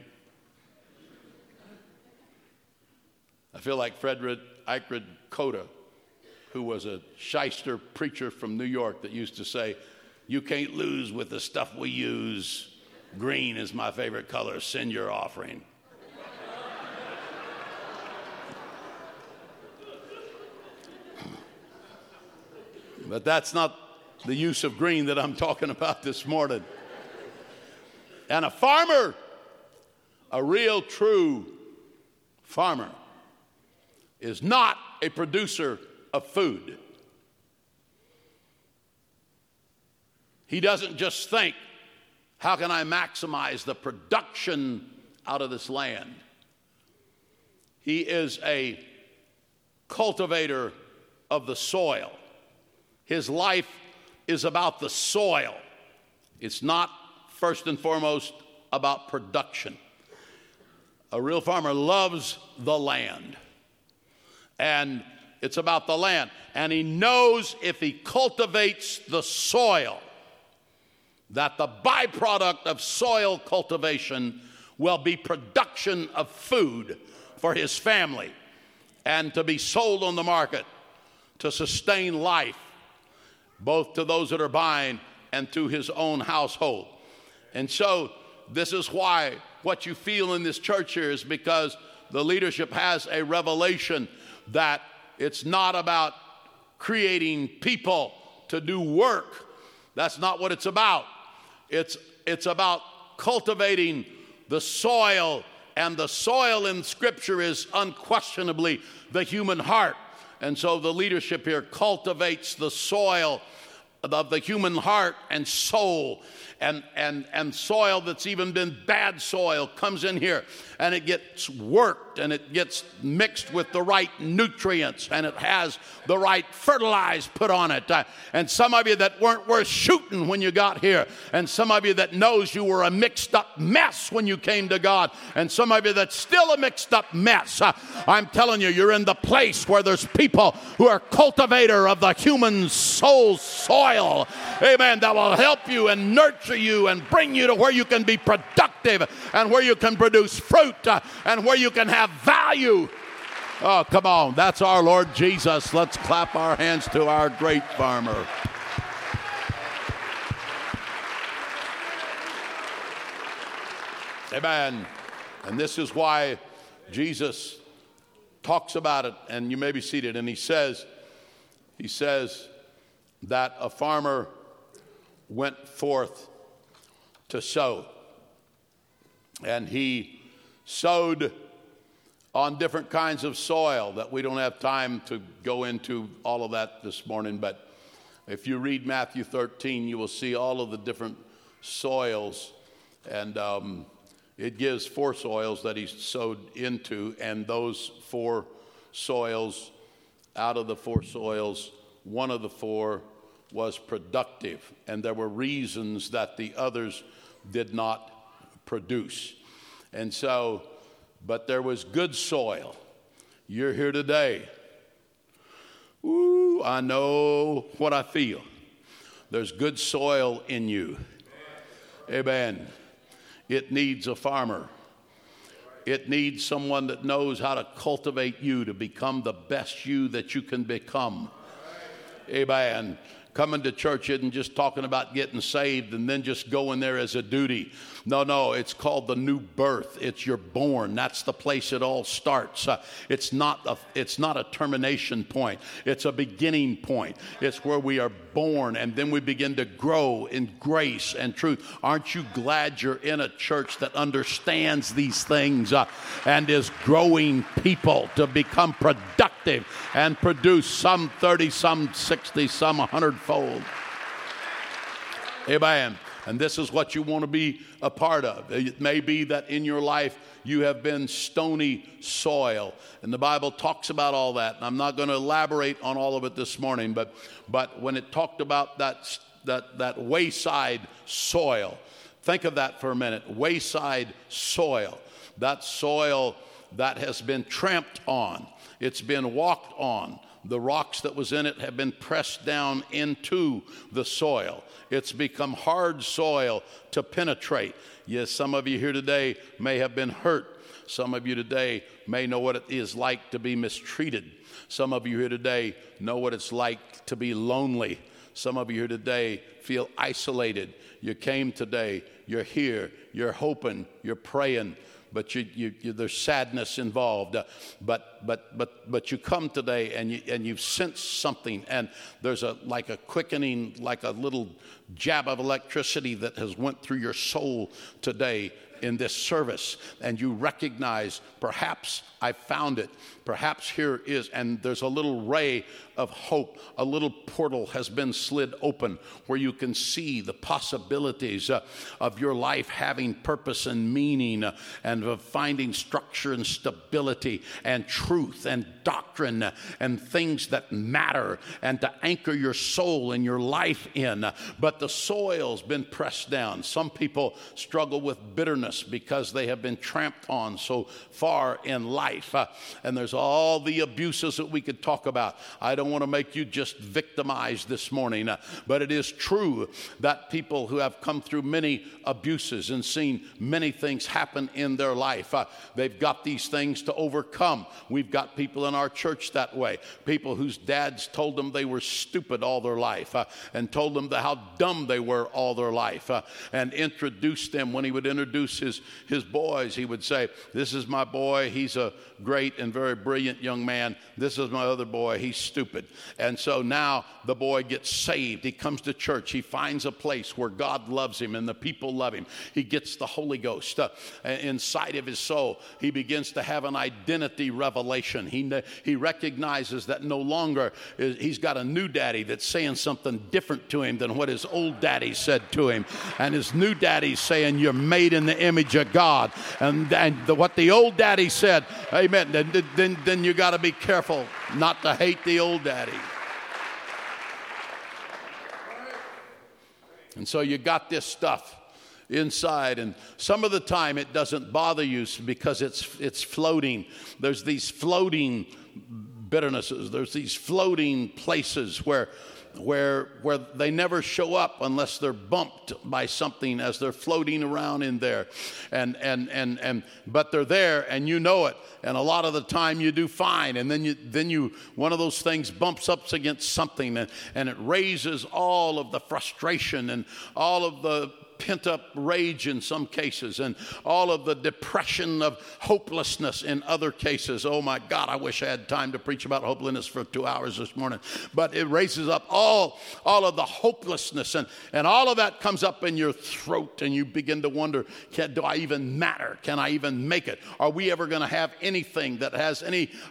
I feel like Frederick Eichred Coda, who was a shyster preacher from New York that used to say, you can't lose with the stuff we use. Green is my favorite color. Send your offering. But that's not the use of green that I'm talking about this morning. And a farmer, a real true farmer, is not a producer of food. He doesn't just think, how can I maximize the production out of this land? He is a cultivator of the soil. His life is about the soil. It's not first and foremost about production. A real farmer loves the land. And it's about the land. And he knows if he cultivates the soil, that the byproduct of soil cultivation will be production of food for his family and to be sold on the market to sustain life, both to those that are buying and to his own household. And so this is why what you feel in this church here is because the leadership has a revelation that it's not about creating people to do work. That's not what it's about. It's about cultivating the soil, and the soil in Scripture is unquestionably the human heart. And so the leadership here cultivates the soil of the human heart and soul, and soil that's even been bad soil comes in here, and it gets worked, and it gets mixed with the right nutrients, and it has the right fertilizer put on it. And some of you that weren't worth shooting when you got here, and some of you that knows you were a mixed up mess when you came to God, and some of you that's still a mixed up mess. I'm telling you, you're in the place where there's people who are cultivator of the human soul soil, amen, that will help you and nurture you and bring you to where you can be productive and where you can produce fruit and where you can have value. Oh, come on. That's our Lord Jesus. Let's clap our hands to our great farmer. Amen. And this is why Jesus talks about it, and you may be seated, and he says that a farmer went forth to sow. And he sowed on different kinds of soil that we don't have time to go into all of that this morning. But if you read Matthew 13, you will see all of the different soils. And it gives 4 soils that he sowed into. And those 4 soils, out of the 4 soils, one of the 4 was productive, and there were reasons that the others did not produce. And so, but there was good soil. You're here today. Ooh, I know what I feel. There's good soil in you. Amen. It needs a farmer. It needs someone that knows how to cultivate you to become the best you that you can become. Amen. Coming to church isn't just talking about getting saved and then just going there as a duty. No, it's called the new birth. It's you're born. That's the place it all starts. It's not a termination point. It's a beginning point. It's where we are born, and then we begin to grow in grace and truth. Aren't you glad you're in a church that understands these things and is growing people to become productive and produce some 30, some 60, some 100-fold? Amen. And this is what you want to be a part of. It may be that in your life you have been stony soil. And the Bible talks about all that. And I'm not going to elaborate on all of it this morning. But when it talked about that wayside soil, think of that for a minute. Wayside soil. That soil that has been tramped on. It's been walked on. The rocks that was in it have been pressed down into the soil. It's become hard soil to penetrate. Yes, some of you here today may have been hurt. Some of you today may know what it is like to be mistreated. Some of you here today know what it's like to be lonely. Some of you here today feel isolated. You came today, you're here, you're hoping, you're praying, but there's sadness involved. But you come today and you've sensed something, and there's like a quickening, like a little jab of electricity that has went through your soul today in this service, and you recognize, perhaps I found it, perhaps here is, and there's a little ray of hope. A little portal has been slid open where you can see the possibilities of your life having purpose and meaning, and of finding structure and stability and truth and doctrine and things that matter, and to anchor your soul and your life in. But the soil's been pressed down. Some people struggle with bitterness because they have been tramped on so far in life. And there's all the abuses that we could talk about. I don't want to make you just victimized this morning, but it is true that people who have come through many abuses and seen many things happen in their life, they've got these things to overcome. We've got people in our church that way, people whose dads told them they were stupid all their life, and told them how dumb they were all their life, and introduced them. When he would introduce his boys, he would say, "This is my boy, he's a great and very brilliant young man. This is my other boy, he's stupid." And so now the boy gets saved. He comes to church. He finds a place where God loves him and the people love him. He gets the Holy Ghost inside of his soul. He begins to have an identity revelation. He recognizes that no longer he's got a new daddy that's saying something different to him than what his old daddy said to him. And his new daddy's saying, "You're made in the image of God." And what the old daddy said, amen, then you got to be careful not to hate the old daddy. And so you got this stuff inside, and some of the time it doesn't bother you because it's floating. There's these floating bitternesses. There's these floating places where they never show up unless they're bumped by something as they're floating around in there, but they're there and you know it, and a lot of the time you do fine, and then you one of those things bumps up against something, and it raises all of the frustration and all of the pent-up rage in some cases, and all of the depression of hopelessness in other cases. Oh my God, I wish I had time to preach about hopelessness for 2 hours this morning. But it raises up all of the hopelessness, and all of that comes up in your throat, and you begin to wonder, do I even matter? Can I even make it? Are we ever going to have anything that has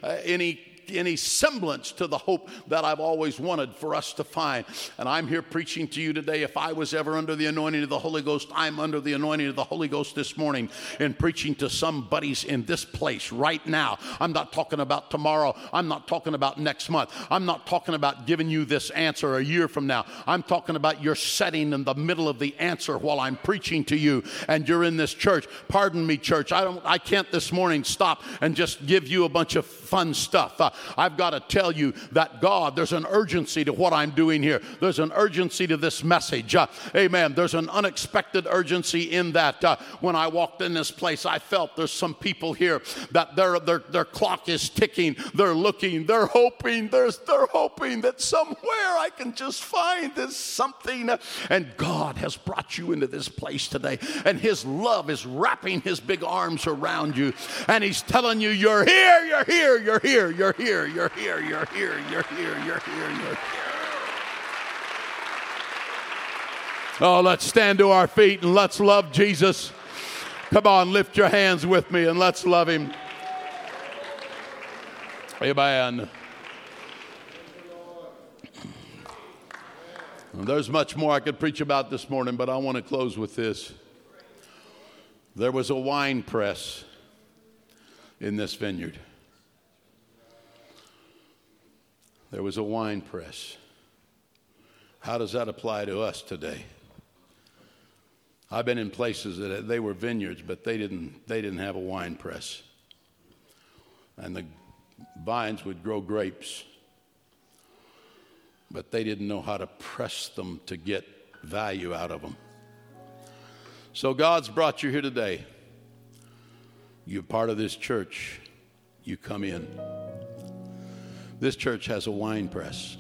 any semblance to the hope that I've always wanted for us to find? And I'm here preaching to you today. If I was ever under the anointing of the Holy Ghost, I'm under the anointing of the Holy Ghost this morning and preaching to some buddies in this place right now. I'm not talking about tomorrow. I'm not talking about next month. I'm not talking about giving you this answer a year from now. I'm talking about you're sitting in the middle of the answer while I'm preaching to you, and you're in this church. Pardon me, church. I can't this morning stop and just give you a bunch of fun stuff. I've got to tell you that there's an urgency to what I'm doing here. There's an urgency to this message. Amen. There's an unexpected urgency in that. When I walked in this place, I felt there's some people here that their clock is ticking. They're looking. They're hoping. They're hoping that somewhere I can just find this something. And God has brought you into this place today, and His love is wrapping His big arms around you, and He's telling you, you're here, you're here, you're here, you're here. You're here, you're here, you're here, you're here, you're here. Oh, let's stand to our feet and let's love Jesus. Come on, lift your hands with me and let's love Him. Amen. Well, there's much more I could preach about this morning, but I want to close with this. There was a wine press in this vineyard. There was a wine press. How does that apply to us today? I've been in places that they were vineyards, but they didn't have a wine press. And the vines would grow grapes, but they didn't know how to press them to get value out of them. So God's brought you here today. You're part of this church. You come in. This church has a wine press.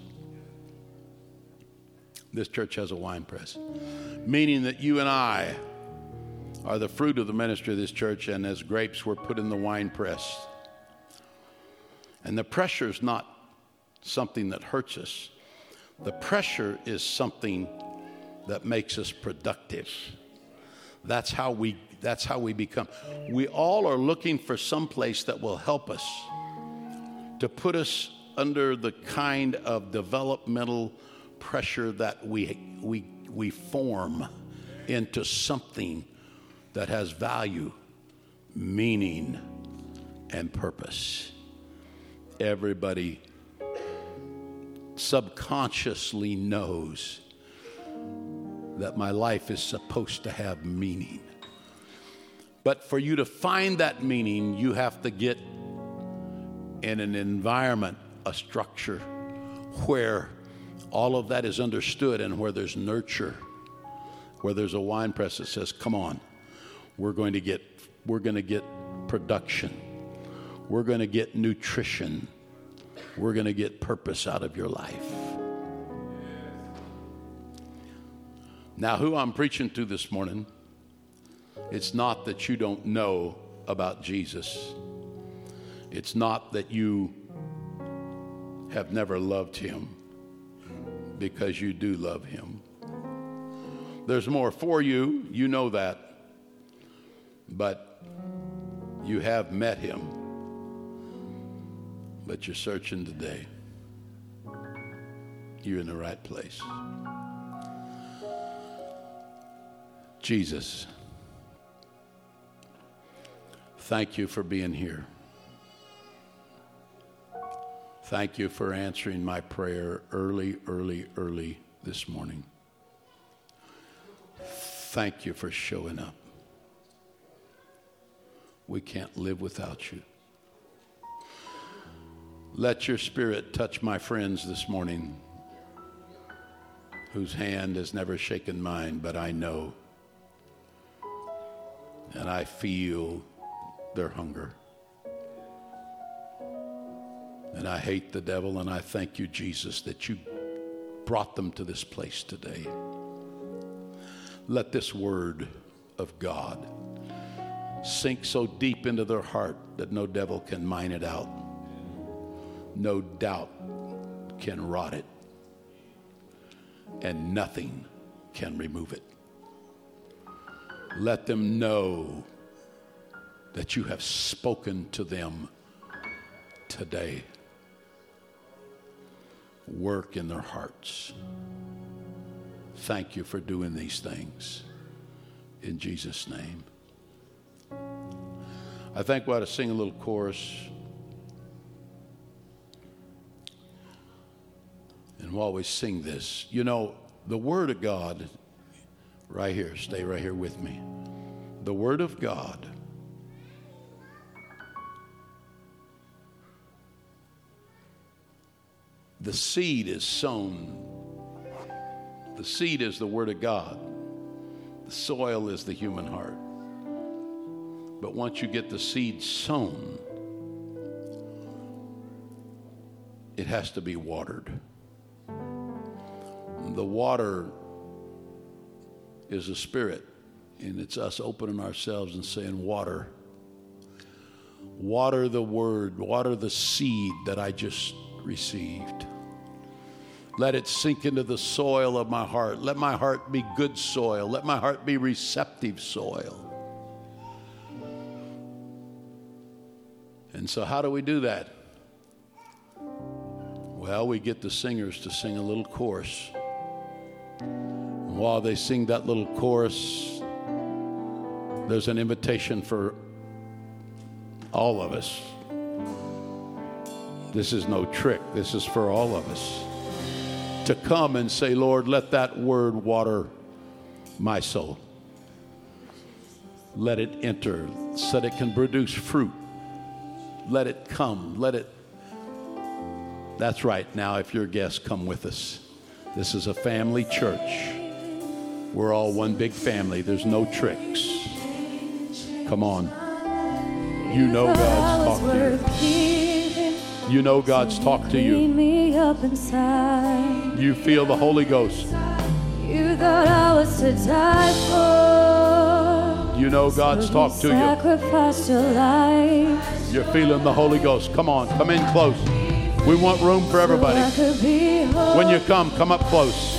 This church has a wine press, meaning that you and I are the fruit of the ministry of this church, and as grapes, we're put in the wine press. And the pressure is not something that hurts us. The pressure is something that makes us productive. That's how we become. We all are looking for some place that will help us, to put us under the kind of developmental pressure that we form into something that has value, meaning, and purpose. Everybody subconsciously knows that my life is supposed to have meaning. But for you to find that meaning, you have to get in an environment, a structure, where all of that is understood and where there's nurture, where there's a wine press that says, come on, we're going to get production. We're going to get nutrition. We're going to get purpose out of your life. Now, who I'm preaching to this morning, it's not that you don't know about Jesus. It's not that you have never loved him, because you do love him. There's more for you, you know that, but you have met him, but you're searching today. You're in the right place. Jesus, thank you for being here. Thank you for answering my prayer early this morning. Thank you for showing up. We can't live without you. Let your Spirit touch my friends this morning, whose hand has never shaken mine, but I know and I feel their hunger. And I hate the devil, and I thank you, Jesus, that you brought them to this place today. Let this word of God sink so deep into their heart that no devil can mine it out. No doubt can rot it, and nothing can remove it. Let them know that you have spoken to them today. Work in their hearts. Thank you for doing these things. In Jesus' name. I think we ought to sing a little chorus. And while we sing this, you know, the Word of God, right here, stay right here with me. The Word of God the seed is sown. The seed is the Word of God. The soil is the human heart. But once you get the seed sown, it has to be watered. The water is the Spirit, and it's us opening ourselves and saying, water the word, water the seed that I just received. Let it sink into the soil of my heart. Let my heart be good soil. Let my heart be receptive soil. And so how do we do that? Well, we get the singers to sing a little chorus. And while they sing that little chorus, there's an invitation for all of us. This is no trick. This is for all of us to come and say, Lord, let that word water my soul. Let it enter so that it can produce fruit. Let it come. Let it. That's right. Now, if you're a guest, come with us. This is a family church. We're all one big family. There's no tricks. Come on. You know God's talked to you. You know God's talked to you. You feel the Holy Ghost. You thought I was to die for. You know God's talked to you. Sacrificed your life. You're feeling the Holy Ghost. Come on, come in close. We want room for everybody. When you come up close.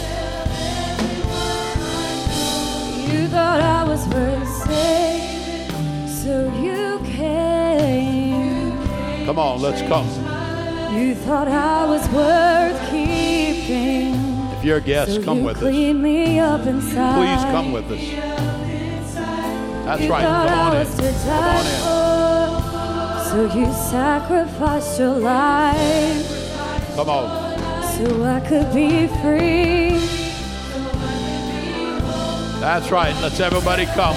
You thought I was worth saving, so you came. Come on, let's come. You thought I was worth keeping. If you're a guest, So come you with us. cleaned me up inside. Please come with us. That's You right. thought Come I on in. was to Come die on in. for. So you sacrificed your life Come on. so I could be free. That's right. Let's everybody come.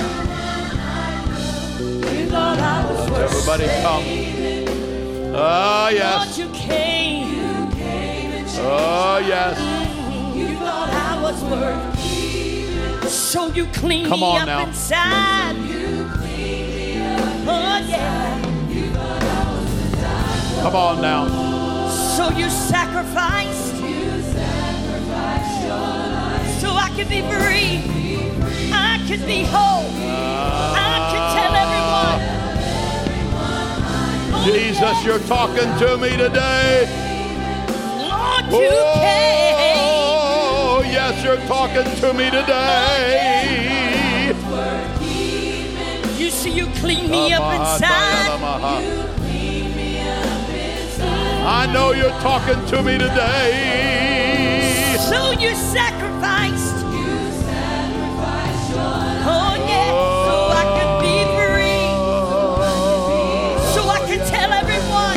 You thought I was worth Everybody come. Oh, yes. Lord, you came. Oh, yes. You thought I was worth keeping. So you cleaned Come me on up now. inside. Oh yeah. Come on now. So you sacrificed. So I could be free. I could be whole. I could tell everyone. Oh, Jesus, you're talking to me today. Lord, you came. Oh, yes, you're talking to me today. You see, you cleaned me up inside. I know you're talking to me today. So you sacrificed. Oh yeah, so I could be free. So I can tell everyone.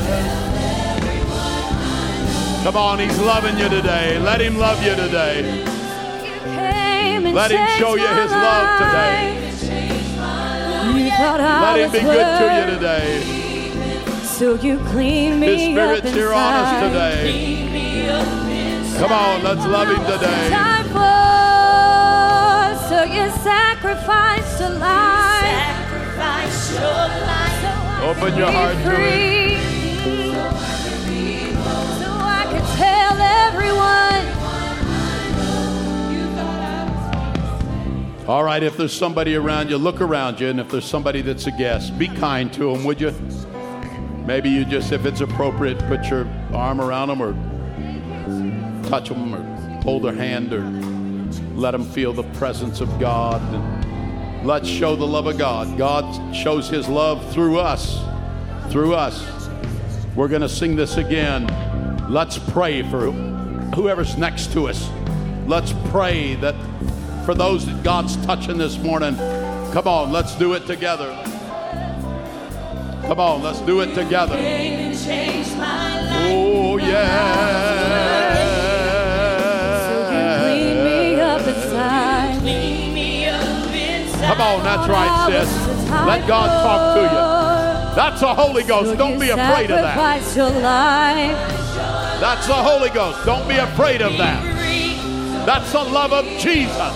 Come on, he's loving you today. Let him love you today. Let him show you his love today. Let him be good to you today. So you clean me His Spirit's up here on us inside. today. Come on, let's love him today. Time for, so you sacrificed your life. Sacrificed your life. Open your heart to him. So I could tell everyone. All right, if there's somebody around you, look around you, and if there's somebody that's a guest, be kind to them, would you? Maybe you just, if it's appropriate, put your arm around them or touch them or hold their hand or let them feel the presence of God. And let's show the love of God. God shows his love through us. Through us. We're going to sing this again. Let's pray for whoever's next to us. Let's pray that for those that God's touching this morning. Come on, let's do it together. Come on, let's do it together. Oh, yeah. So you clean me up inside. Come on, that's right, sis. Let God talk to you. That's the Holy Ghost. Don't be afraid of that. Sacrifice your life. That's the Holy Ghost. Don't be afraid of that. That's the love of Jesus.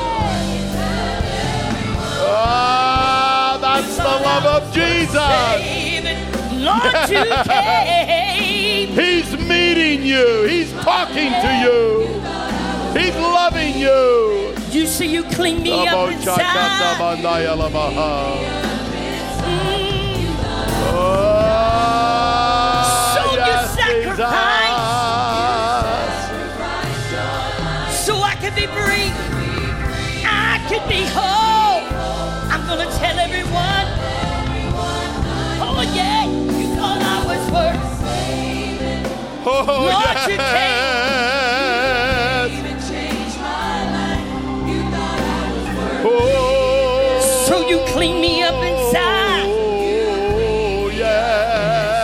That's the love of Jesus. Lord, you came. He's meeting you. He's talking to you. He's loving you. You see, you clean me up inside. So you sacrificed. So I could be free. I could be whole. I'm gonna tell everyone. Oh yeah, you thought I was worth. Oh, Lord, you yes. Oh, So you clean me up inside. Oh, yeah.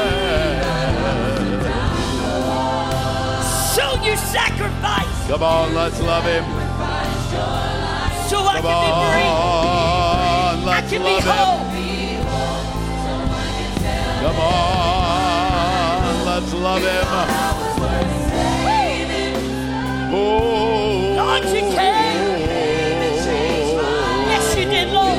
So you sacrificed. Come on, let's love him. So I Come can be free. on, I let's can be love him. whole. Come on, let's love him. Oh, Lord, you came. Yes, you did, Lord.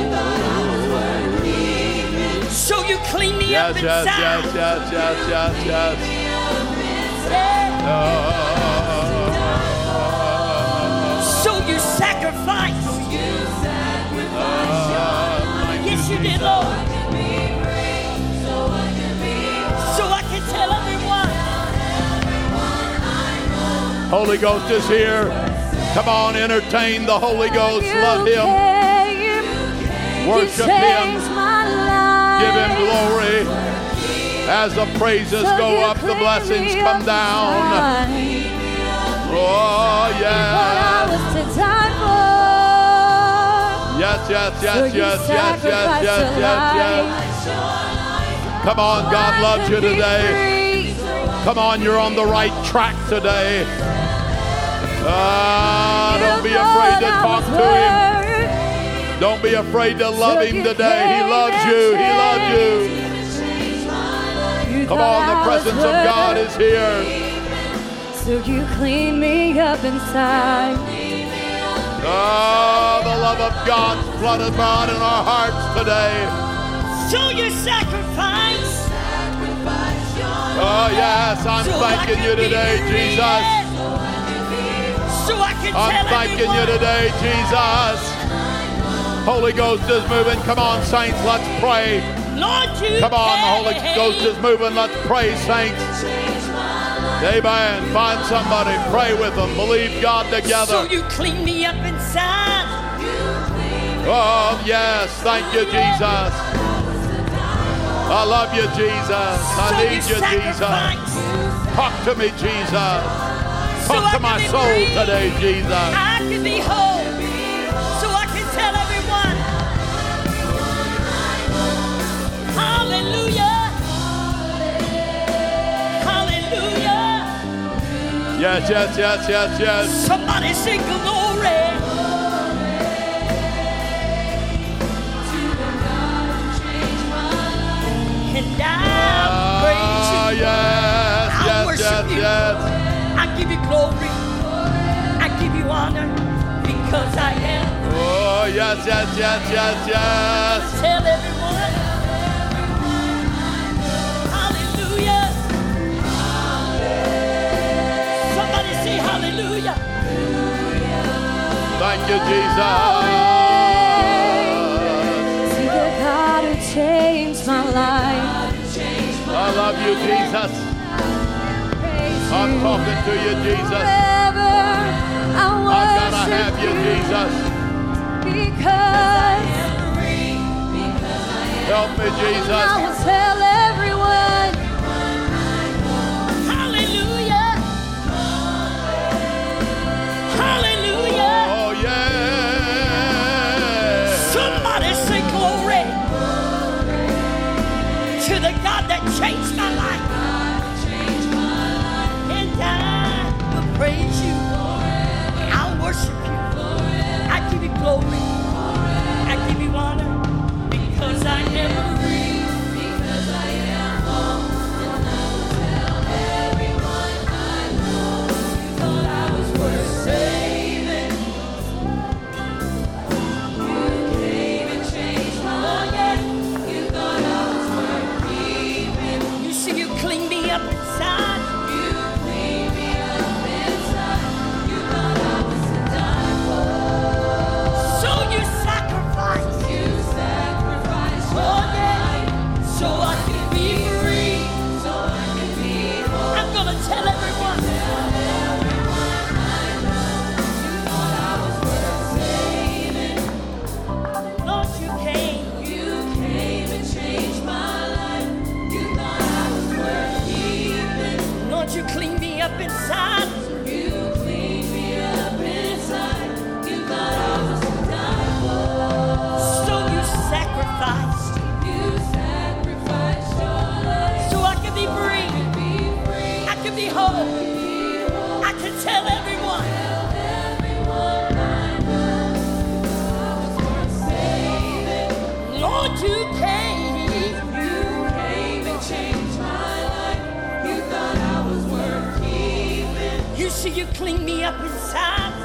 So you clean me yes, up yes, inside. yes, yes, yes, yes, yes. So you sacrificed. Yes, you did, Lord. So I can tell everyone. Holy Ghost is here. Come on, entertain the Holy Ghost. Love him. Worship him. Give him glory. As the praises go up, the blessings come down. Oh, yeah. Yes, yes, yes, yes, yes, yes, yes, yes, yes. Come on, God loves you today. Come on, you're on the right track today. Don't be afraid to talk to him. Don't be afraid to love him today. He loves you. He loves you. Come on, the presence of God is here. So you clean me up inside. Oh, the love of God flooded out in our hearts today. So you sacrifice. Oh, yes, I'm thanking you today, Jesus. I'm thanking you today, Jesus. Holy Ghost is moving. Come on, saints, let's pray. Come on, the Holy Ghost is moving. Let's pray, saints. Amen. Find somebody. Pray with them. Believe God together. So you clean me up inside. Oh, yes. Thank you, Jesus. I love you, Jesus. I need you, Jesus. Talk to me, Jesus. Talk to my soul today, Jesus. I can be whole. So I can tell everyone. Hallelujah. Hallelujah. Yes, yes, yes, yes, yes. Somebody sing glory. And I praise you. Yes, I yes, worship yes, you. yes. I give you glory. I give you honor because I am. Oh, yes, yes, yes, yes, yes. Tell everyone. Hallelujah. Somebody say hallelujah. Thank you, Jesus. See the God who changed my life. I love you, Jesus. I'm talking to you, Jesus. I've got to have you, Jesus. Because help me, I Jesus. will tell everyone. Hallelujah. Hallelujah. Oh, yeah. Somebody say glory to the God that changed my life. And I will praise you. I'll worship you. I give you glory. I give you honor because I am free. Because I am home. And I will tell everyone I know. You thought I was worth saving. You came and changed my life. You thought I was worth keeping. You see, you cleaned me up inside. You cleaned me up inside. You thought I was to die for. So you sacrificed. You sacrificed. Oh yeah. So I can be free. So I can be whole. I'm gonna tell everyone. Lord, you came. You came and changed my life. You thought I was worth keeping. Lord, you cleaned me up inside. You cleaned me up inside. You thought I was to die for. So you sacrificed. You sacrificed your life. So I can be free. I can be whole. I can tell everyone. Lord, you came. You came and changed my life. You thought I was worth keeping. You see, you cleaned me up inside.